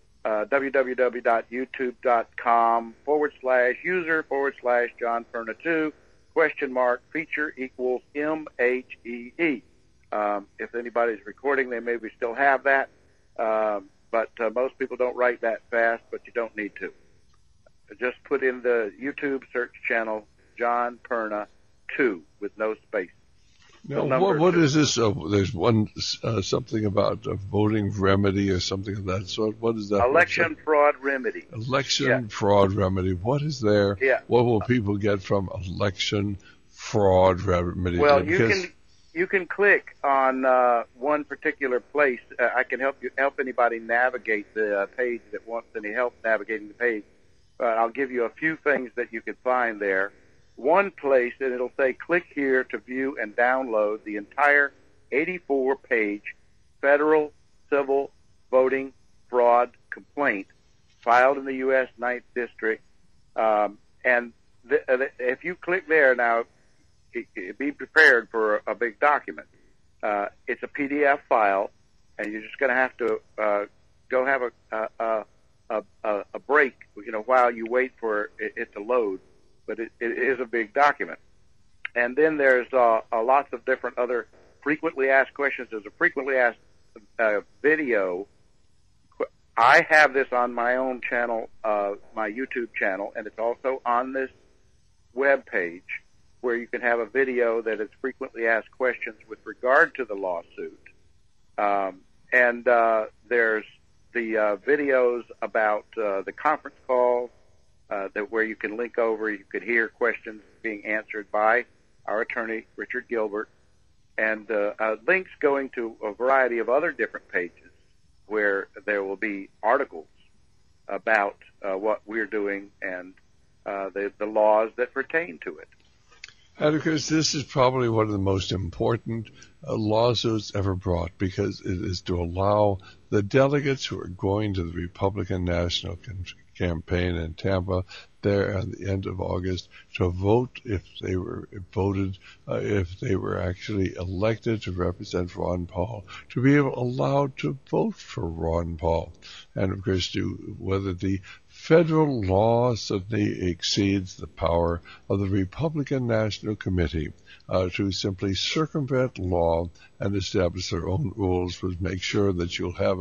www.youtube.com/user/John Perna 2 feature equals MHEE. If anybody's recording, they maybe still have that, but most people don't write that fast, but you don't need to. Just put in the YouTube search channel John Perna 2 with no space. Now, what is this? There's one something about a voting remedy or something of that sort. What is that? Election fraud remedy. Election fraud remedy. What is there? Yeah. What will people get from election fraud remedy? Well, you can click on one particular place. I can help anybody navigate the page that wants any help navigating the page. I'll give you a few things that you can find there. One place, and it'll say, click here to view and download the entire 84-page federal civil voting fraud complaint filed in the U.S. 9th District. If you click there now, be prepared for a big document. It's a PDF file, and you're just going to have to go have a break, while you wait for it to load. But it is a big document. And then there's lots of different other frequently asked questions. There's a frequently asked video. I have this on my own channel, my YouTube channel, and it's also on this web page where you can have a video that is frequently asked questions with regard to the lawsuit. And there's the videos about the conference calls that where you can link over. You could hear questions being answered by our attorney, Richard Gilbert, and links going to a variety of other different pages where there will be articles about what we're doing and the laws that pertain to it. And of course, this is probably one of the most important lawsuits ever brought, because it is to allow the delegates who are going to the Republican National Campaign in Tampa there at the end of August to vote if they were voted, if they were actually elected to represent Ron Paul, to be allowed to vote for Ron Paul. And of course, whether the federal law certainly exceeds the power of the Republican National Committee to simply circumvent law and establish their own rules, would make sure that you'll have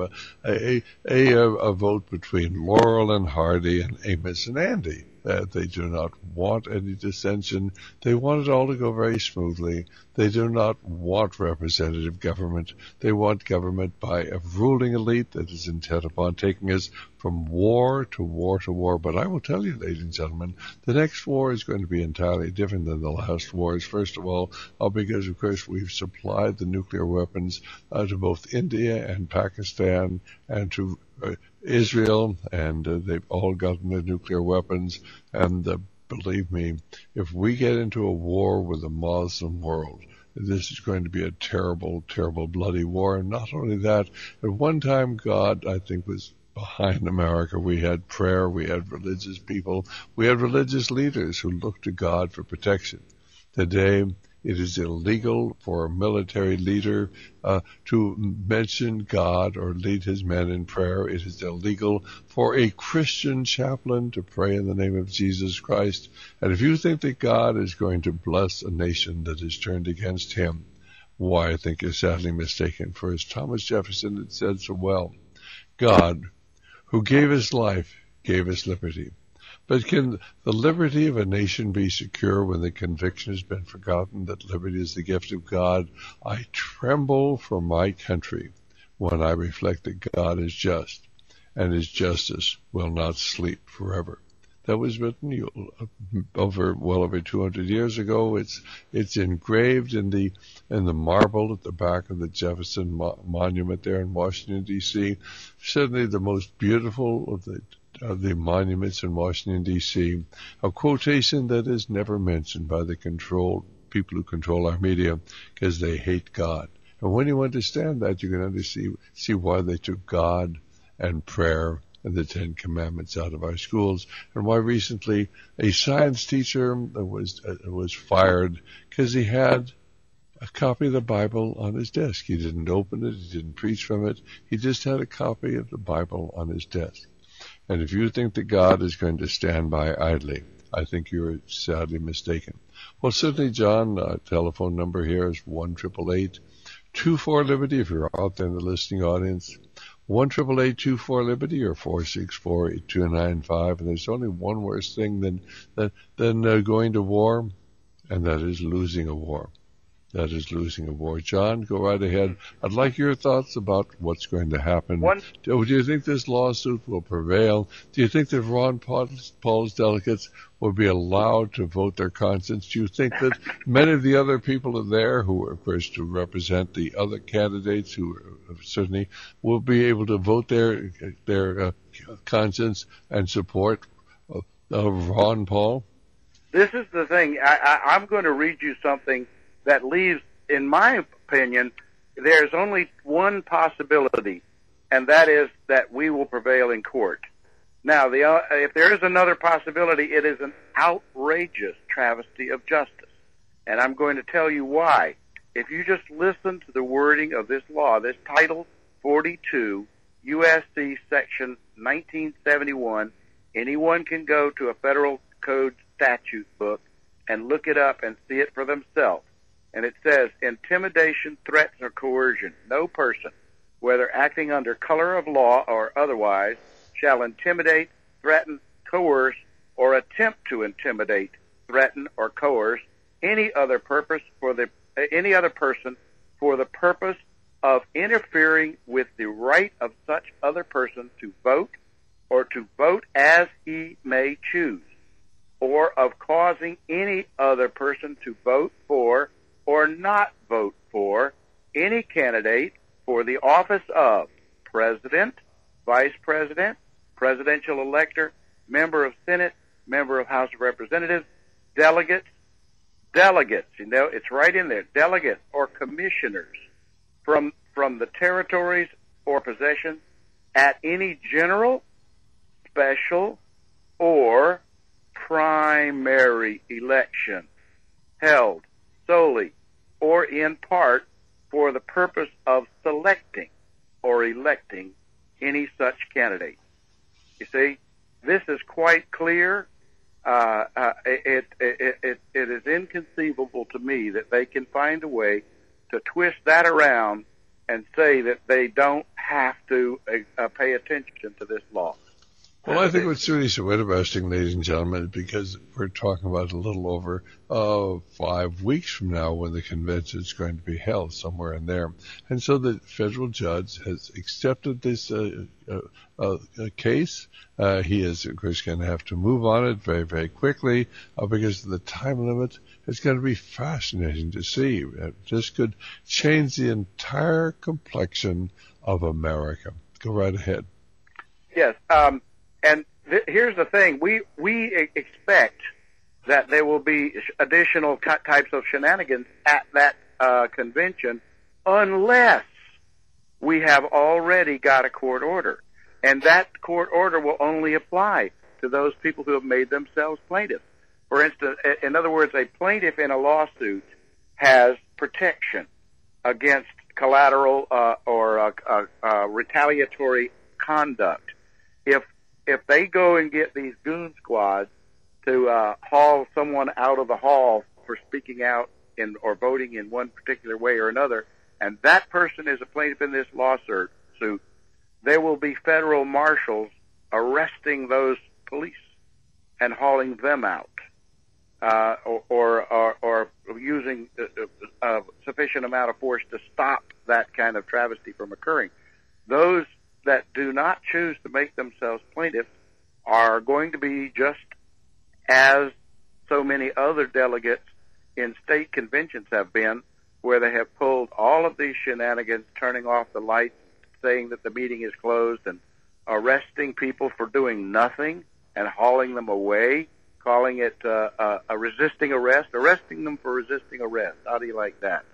a vote between Laurel and Hardy and Amos and Andy. That they do not want any dissension. They want it all to go very smoothly. They do not want representative government. They want government by a ruling elite that is intent upon taking us from war to war to war. But I will tell you, ladies and gentlemen, the next war is going to be entirely different than the last wars. First of all, because, of course, we've supplied the nuclear weapons to both India and Pakistan and to Israel, and they've all gotten the nuclear weapons. And believe me, if we get into a war with the Muslim world, this is going to be a terrible, terrible, bloody war. And not only that, at one time, God, I think, was behind America. We had prayer, we had religious people, we had religious leaders who looked to God for protection. Today, it is illegal for a military leader to mention God or lead his men in prayer. It is illegal for a Christian chaplain to pray in the name of Jesus Christ. And if you think that God is going to bless a nation that is turned against him, why, I think you're sadly mistaken. For as Thomas Jefferson had said so well, God, who gave us life, gave us liberty. But can the liberty of a nation be secure when the conviction has been forgotten that liberty is the gift of God? I tremble for my country when I reflect that God is just, and his justice will not sleep forever. That was written well over 200 years ago. It's engraved in the marble at the back of the Jefferson Monument there in Washington, D.C. Certainly the most beautiful of the monuments in Washington, D.C., a quotation that is never mentioned by the people who control our media because they hate God. And when you understand that, you can see why they took God and prayer and the Ten Commandments out of our schools, and why recently a science teacher was fired because he had a copy of the Bible on his desk. He didn't open it, he didn't preach from it, he just had a copy of the Bible on his desk. And if you think that God is going to stand by idly, I think you're sadly mistaken. Well, certainly, John, our telephone number here is 1-888-24-LIBERTY if you're out there in the listening audience. 1-888-24-LIBERTY or 464-8295. And there's only one worse thing than going to war, and that is losing a war. That is losing a war. John, go right ahead. I'd like your thoughts about what's going to happen. Do you think this lawsuit will prevail? Do you think that Ron Paul's delegates will be allowed to vote their conscience? Do you think that many of the other people are there who are, of course, to represent the other candidates who certainly will be able to vote their conscience and support Ron Paul? This is the thing. I'm going to read you something that leaves, in my opinion, there's only one possibility, and that is that we will prevail in court. Now, if there is another possibility, it is an outrageous travesty of justice, and I'm going to tell you why. If you just listen to the wording of this law, this Title 42 USC Section 1971. Anyone can go to a federal code statute book and look it up and see it for themselves. And it says, intimidation, threats, or coercion. No person, whether acting under color of law or otherwise, shall intimidate, threaten, coerce, or attempt to intimidate, threaten, or coerce any other person for the purpose of interfering with the right of such other person to vote or to vote as he may choose, or of causing any other person to vote for or not vote for any candidate for the office of President, Vice President, Presidential Elector, Member of Senate, Member of House of Representatives, Delegates, you know, it's right in there, delegates or commissioners from the territories or possessions at any general, special, or primary election held solely or in part for the purpose of selecting or electing any such candidate. You see, this is quite clear. It is inconceivable to me that they can find a way to twist that around and say that they don't have to pay attention to this law. Well, I think what's really so interesting, ladies and gentlemen, because we're talking about a little over 5 weeks from now when the convention is going to be held, somewhere in there. And so the federal judge has accepted this case. He is, of course, going to have to move on it very, very quickly because of the time limit. It's going to be fascinating to see. This could change the entire complexion of America. Go right ahead. Yes. And here's the thing. We expect that there will be additional types of shenanigans at that convention unless we have already got a court order. And that court order will only apply to those people who have made themselves plaintiffs. For instance, in other words, a plaintiff in a lawsuit has protection against collateral or retaliatory conduct. If they go and get these goon squads to haul someone out of the hall for speaking out or voting in one particular way or another, and that person is a plaintiff in this lawsuit, there will be federal marshals arresting those police and hauling them out, or using a sufficient amount of force to stop that kind of travesty from occurring. Those that do not choose to make themselves plaintiffs are going to be just as so many other delegates in state conventions have been, where they have pulled all of these shenanigans, turning off the lights, saying that the meeting is closed, and arresting people for doing nothing and hauling them away, calling it a resisting arrest, arresting them for resisting arrest. How do you like that?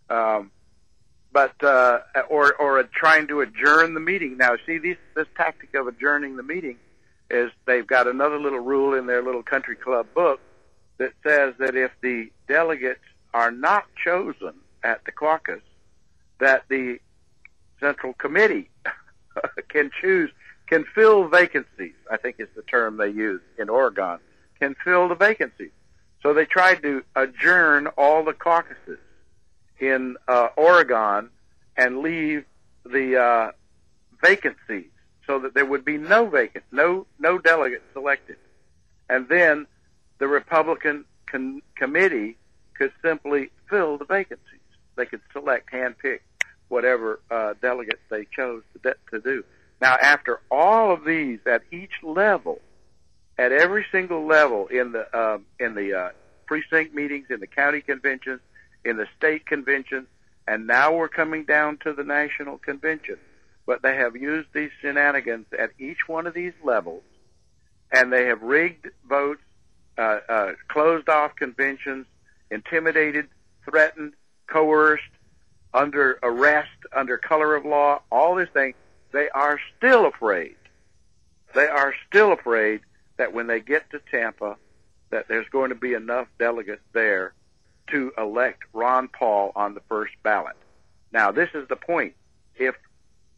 Or trying to adjourn the meeting. Now, see, this tactic of adjourning the meeting is they've got another little rule in their little country club book that says that if the delegates are not chosen at the caucus, that the Central Committee can fill vacancies, I think is the term they use in Oregon, can fill the vacancies. So they tried to adjourn all the caucuses in Oregon and leave the vacancies so that there would be no delegates selected. And then the Republican committee could simply fill the vacancies. They could select, handpick whatever delegates they chose to do. Now, after all of these, at each level, at every single level in the precinct meetings, in the county conventions, in the state conventions, and now we're coming down to the national convention. But they have used these shenanigans at each one of these levels, and they have rigged votes, closed off conventions, intimidated, threatened, coerced, under arrest, under color of law, all these things. They are still afraid. They are still afraid that when they get to Tampa, that there's going to be enough delegates there to elect Ron Paul on the first ballot. Now, this is the point. If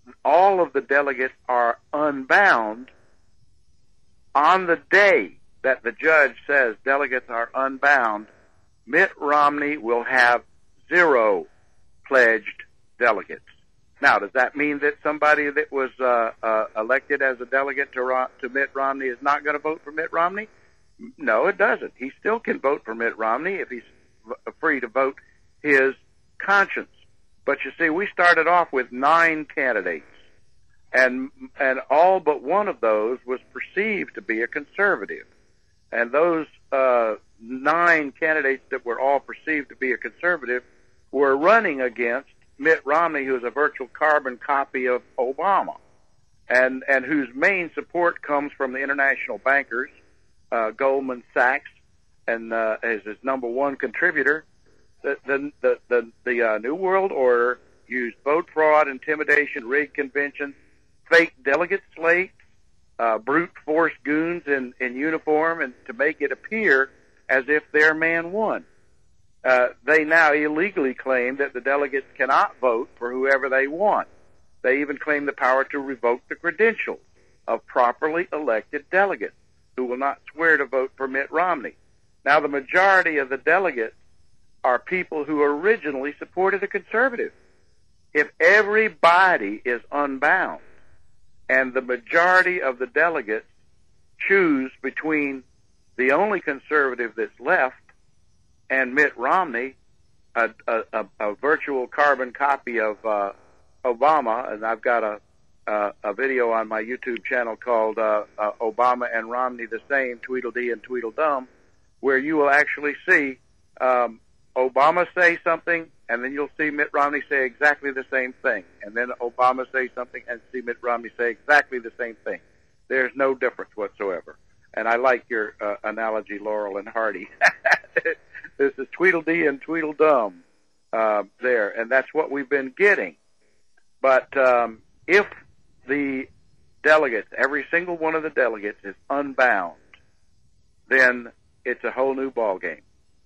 all of the delegates are unbound, on the day that the judge says delegates are unbound, Mitt Romney will have 0 pledged delegates. Now, does that mean that somebody that was elected as a delegate to Mitt Romney is not going to vote for Mitt Romney? No, it doesn't. He still can vote for Mitt Romney if he's free to vote his conscience. But you see, we started off with 9 candidates, and all but one of those was perceived to be a conservative. And those 9 candidates that were all perceived to be a conservative were running against Mitt Romney, who is a virtual carbon copy of Obama, and whose main support comes from the international bankers, Goldman Sachs, and as his number one contributor. The New World Order used vote fraud, intimidation, rigged conventions, fake delegate slates, brute force goons in uniform, and to make it appear as if their man won. They now illegally claim that the delegates cannot vote for whoever they want. They even claim the power to revoke the credentials of properly elected delegates who will not swear to vote for Mitt Romney. Now, the majority of the delegates are people who originally supported a conservative. If everybody is unbound and the majority of the delegates choose between the only conservative that's left and Mitt Romney, a virtual carbon copy of Obama, and I've got a video on my YouTube channel called Obama and Romney the Same, Tweedledee and Tweedledum, where you will actually see Obama say something, and then you'll see Mitt Romney say exactly the same thing, and then Obama say something and see Mitt Romney say exactly the same thing. There's no difference whatsoever. And I like your analogy, Laurel and Hardy. This is Tweedledee and Tweedledum there, and that's what we've been getting. But if the delegates, every single one of the delegates is unbound, then it's a whole new ballgame.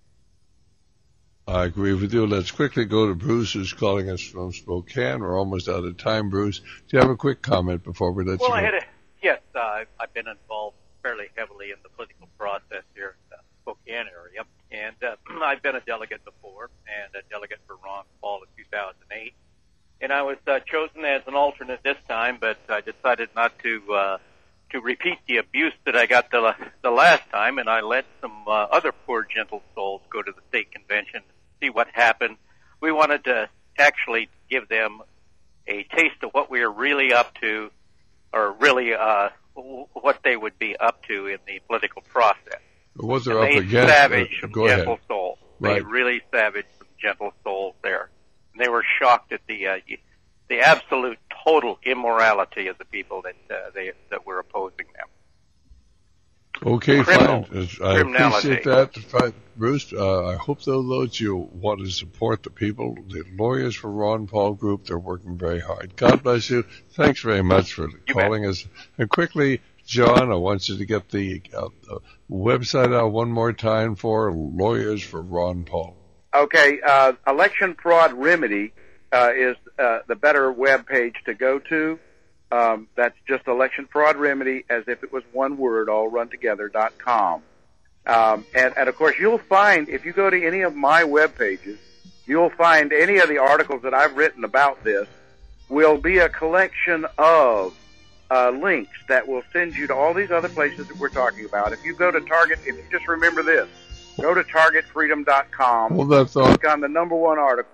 I agree with you. Let's quickly go to Bruce, who's calling us from Spokane. We're almost out of time, Bruce. Do you have a quick comment before we let you go? Yes, I've been involved fairly heavily in the political process here in the Spokane area, and I've been a delegate before, and a delegate for Ron Paul in 2008. And I was chosen as an alternate this time, but I decided not to repeat the abuse that I got the last time, and I let some other poor gentle souls go to the state convention to see what happened. We wanted to actually give them a taste of what we are really up to, or really what they would be up to in the political process. What they're up against. Savage some go gentle ahead. souls. Right. They really savaged some gentle souls there. And they were shocked at the absolute total immorality of the people that were opposing them. Okay, fine. I appreciate that, Bruce. I hope, though, that you want to support the people, the Lawyers for Ron Paul group. They're working very hard. God bless you. Thanks very much for calling us. And quickly, John, I want you to get the website out one more time for Lawyers for Ron Paul. Okay, Election Fraud Remedy is the better web page to go to. That's just Election Fraud Remedy, as if it was one word, all run together.com. And of course, you'll find, if you go to any of my web pages, you'll find any of the articles that I've written about this will be a collection of links that will send you to all these other places that we're talking about. If you go to Target, if you just remember this, go to targetfreedom.com, click on the number one article.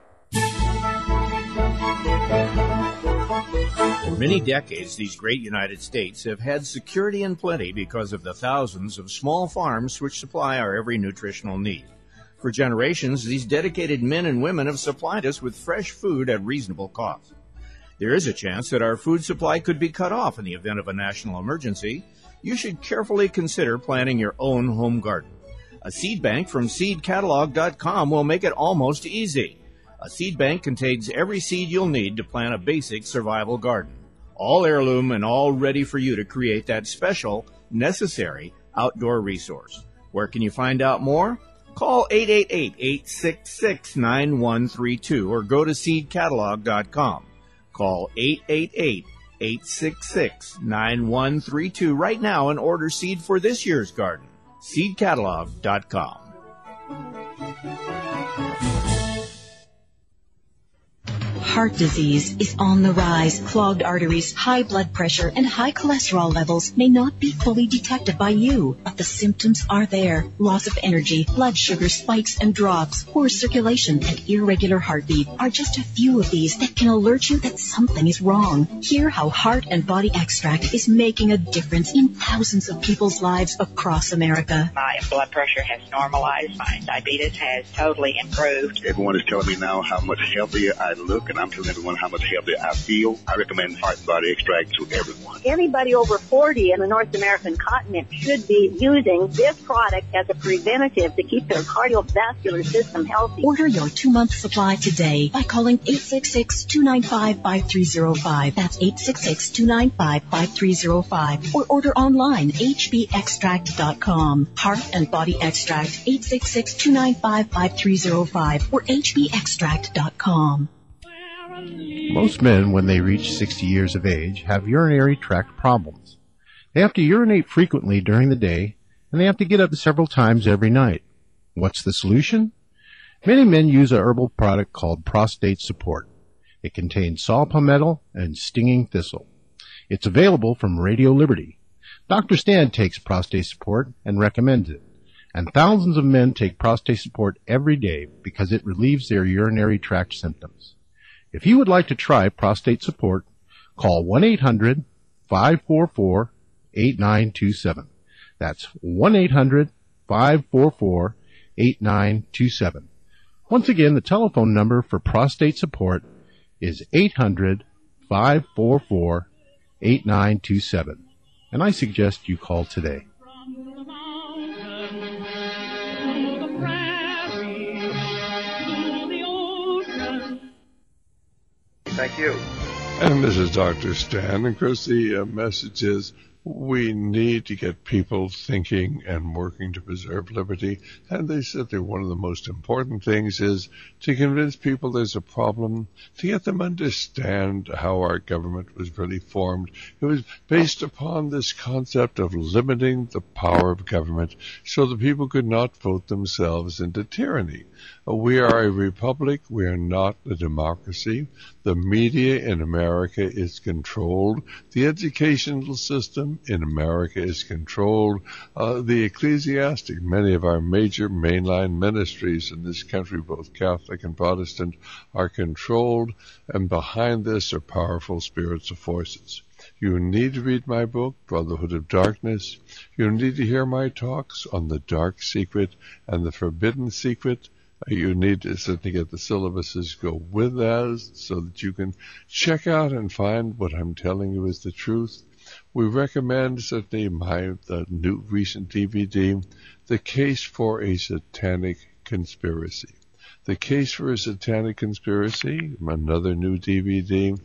For many decades, these great United States have had security and plenty because of the thousands of small farms which supply our every nutritional need. For generations, these dedicated men and women have supplied us with fresh food at reasonable cost. There is a chance that our food supply could be cut off in the event of a national emergency. You should carefully consider planting your own home garden. A seed bank from seedcatalog.com will make it almost easy. A seed bank contains every seed you'll need to plant a basic survival garden. All heirloom and all ready for you to create that special, necessary outdoor resource. Where can you find out more? Call 888-866-9132 or go to seedcatalog.com. Call 888-866-9132 right now and order seed for this year's garden. SeedCatalog.com. Heart disease is on the rise. Clogged arteries, high blood pressure, and high cholesterol levels may not be fully detected by you, but the symptoms are there. Loss of energy, blood sugar spikes and drops, poor circulation, and irregular heartbeat are just a few of these that can alert you that something is wrong. Hear how Heart and Body Extract is making a difference in thousands of people's lives across America. My blood pressure has normalized. My diabetes has totally improved. Everyone is telling me now how much healthier I look, and I'm telling everyone how much healthier I feel. I recommend Heart and Body Extract to everyone. Anybody over 40 in the North American continent should be using this product as a preventative to keep their cardiovascular system healthy. Order your 2-month supply today by calling 866-295-5305. That's 866-295-5305. Or order online, hbextract.com. Heart and Body Extract, 866-295-5305 or hbextract.com. Most men, when they reach 60 years of age, have urinary tract problems. They have to urinate frequently during the day, and they have to get up several times every night. What's the solution? Many men use a herbal product called Prostate Support. It contains saw palmetto and stinging thistle. It's available from Radio Liberty. Dr. Stan takes Prostate Support and recommends it. And thousands of men take Prostate Support every day because it relieves their urinary tract symptoms. If you would like to try Prostate Support, call 1-800-544-8927. That's 1-800-544-8927. Once again, the telephone number for Prostate Support is 800-544-8927. And I suggest you call today. Thank you. And this is Dr. Stan. And of course, the message is we need to get people thinking and working to preserve liberty. And they said that one of the most important things is to convince people there's a problem, to get them to understand how our government was really formed. It was based upon this concept of limiting the power of government so that people could not vote themselves into tyranny. We are a republic. We are not a democracy. The media in America is controlled. The educational system in America is controlled. The ecclesiastic, many of our major mainline ministries in this country, both Catholic and Protestant, are controlled. And behind this are powerful spiritual forces. You need to read my book, Brotherhood of Darkness. You need to hear my talks on the dark secret and the forbidden secret. You need to certainly get the syllabuses go with that so that you can check out and find what I'm telling you is the truth. We recommend certainly the new recent DVD, The Case for a Satanic Conspiracy. The Case for a Satanic Conspiracy, another new DVD,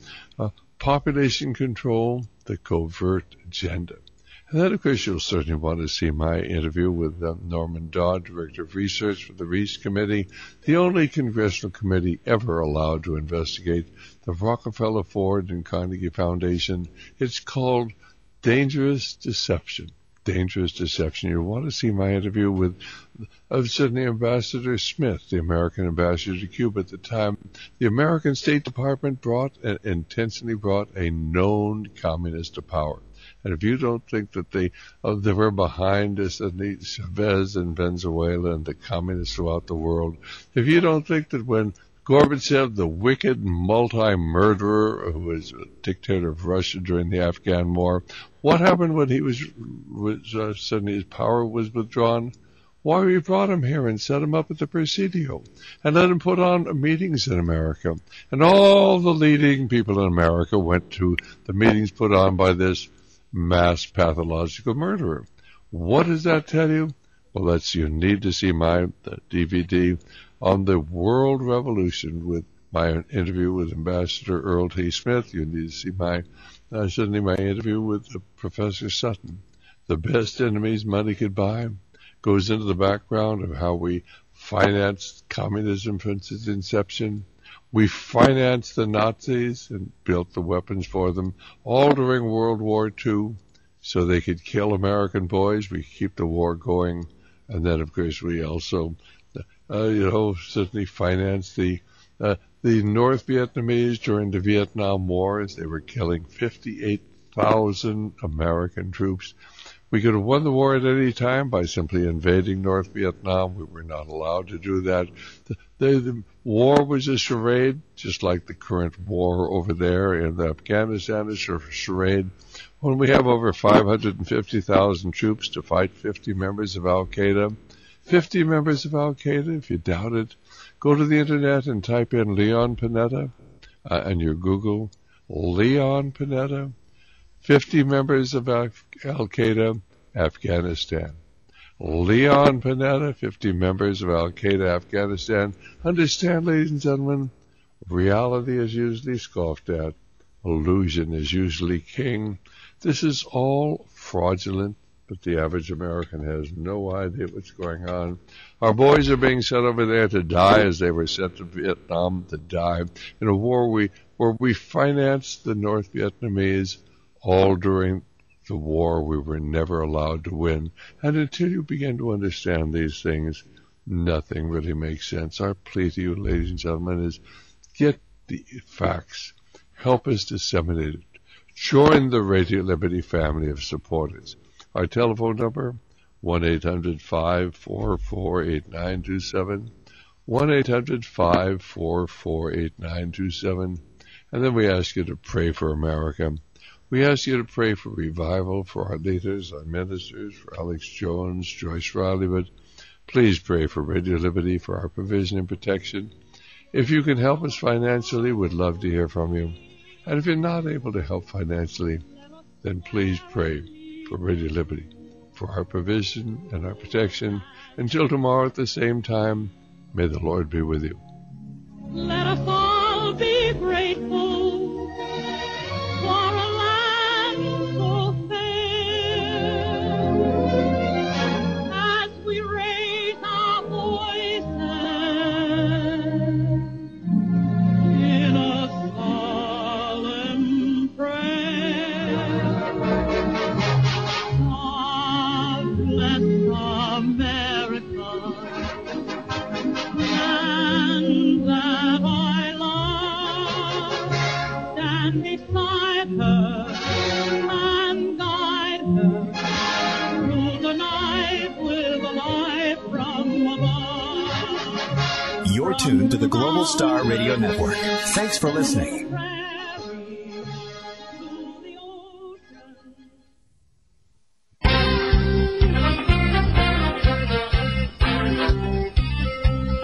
Population Control, The Covert Agenda. And then, of course, you'll certainly want to see my interview with Norman Dodd, Director of Research for the Reese Committee, the only congressional committee ever allowed to investigate the Rockefeller, Ford, and Carnegie Foundation. It's called Dangerous Deception. Dangerous Deception. You'll want to see my interview with certainly Ambassador Smith, the American ambassador to Cuba at the time. The American State Department intentionally brought a known communist to power. And if you don't think that they were behind us, and Chavez in Venezuela and the communists throughout the world, if you don't think that when Gorbachev, the wicked multi-murderer who was a dictator of Russia during the Afghan war, what happened when he was suddenly his power was withdrawn? Why we brought him here and set him up at the Presidio and let him put on meetings in America. And all the leading people in America went to the meetings put on by this mass pathological murderer. What does that tell you? Well, you need to see my DVD on the World Revolution with my interview with Ambassador Earl T. Smith. You need to see my interview with Professor Sutton. The Best Enemies Money Could Buy goes into the background of how we financed communism from its inception. We financed the Nazis and built the weapons for them, all during World War II, so they could kill American boys. We keep the war going. And then, of course, we also, certainly financed the North Vietnamese during the Vietnam War, as they were killing 58,000 American troops. We could have won the war at any time by simply invading North Vietnam. We were not allowed to do that. The war was a charade, just like the current war over there in Afghanistan is a charade. When we have over 550,000 troops to fight 50 members of Al-Qaeda, 50 members of Al-Qaeda, if you doubt it, go to the internet and type in Leon Panetta and you Google Leon Panetta, 50 members of Al-Qaeda, Afghanistan. Leon Panetta, 50 members of Al-Qaeda, Afghanistan. Understand, ladies and gentlemen, reality is usually scoffed at. Illusion is usually king. This is all fraudulent, but the average American has no idea what's going on. Our boys are being sent over there to die as they were sent to Vietnam to die in a war where we financed the North Vietnamese all during the war we were never allowed to win. And until you begin to understand these things, nothing really makes sense. Our plea to you, ladies and gentlemen, is get the facts. Help us disseminate it. Join the Radio Liberty family of supporters. Our telephone number, 1-800-544-8927, 1-800-544-8927. And then we ask you to pray for America. We ask you to pray for revival for our leaders, our ministers, for Alex Jones, Joyce Riley, but please pray for Radio Liberty, for our provision and protection. If you can help us financially, we'd love to hear from you. And if you're not able to help financially, then please pray for Radio Liberty, for our provision and our protection. Until tomorrow at the same time, may the Lord be with you. Let us all be grateful for a land so fair, as we raise our voices in a solemn prayer. God bless America, land that I love. Stand beside her and guide her through the night with a light from above. You're tuned to the Global Star Radio Network. Thanks for listening.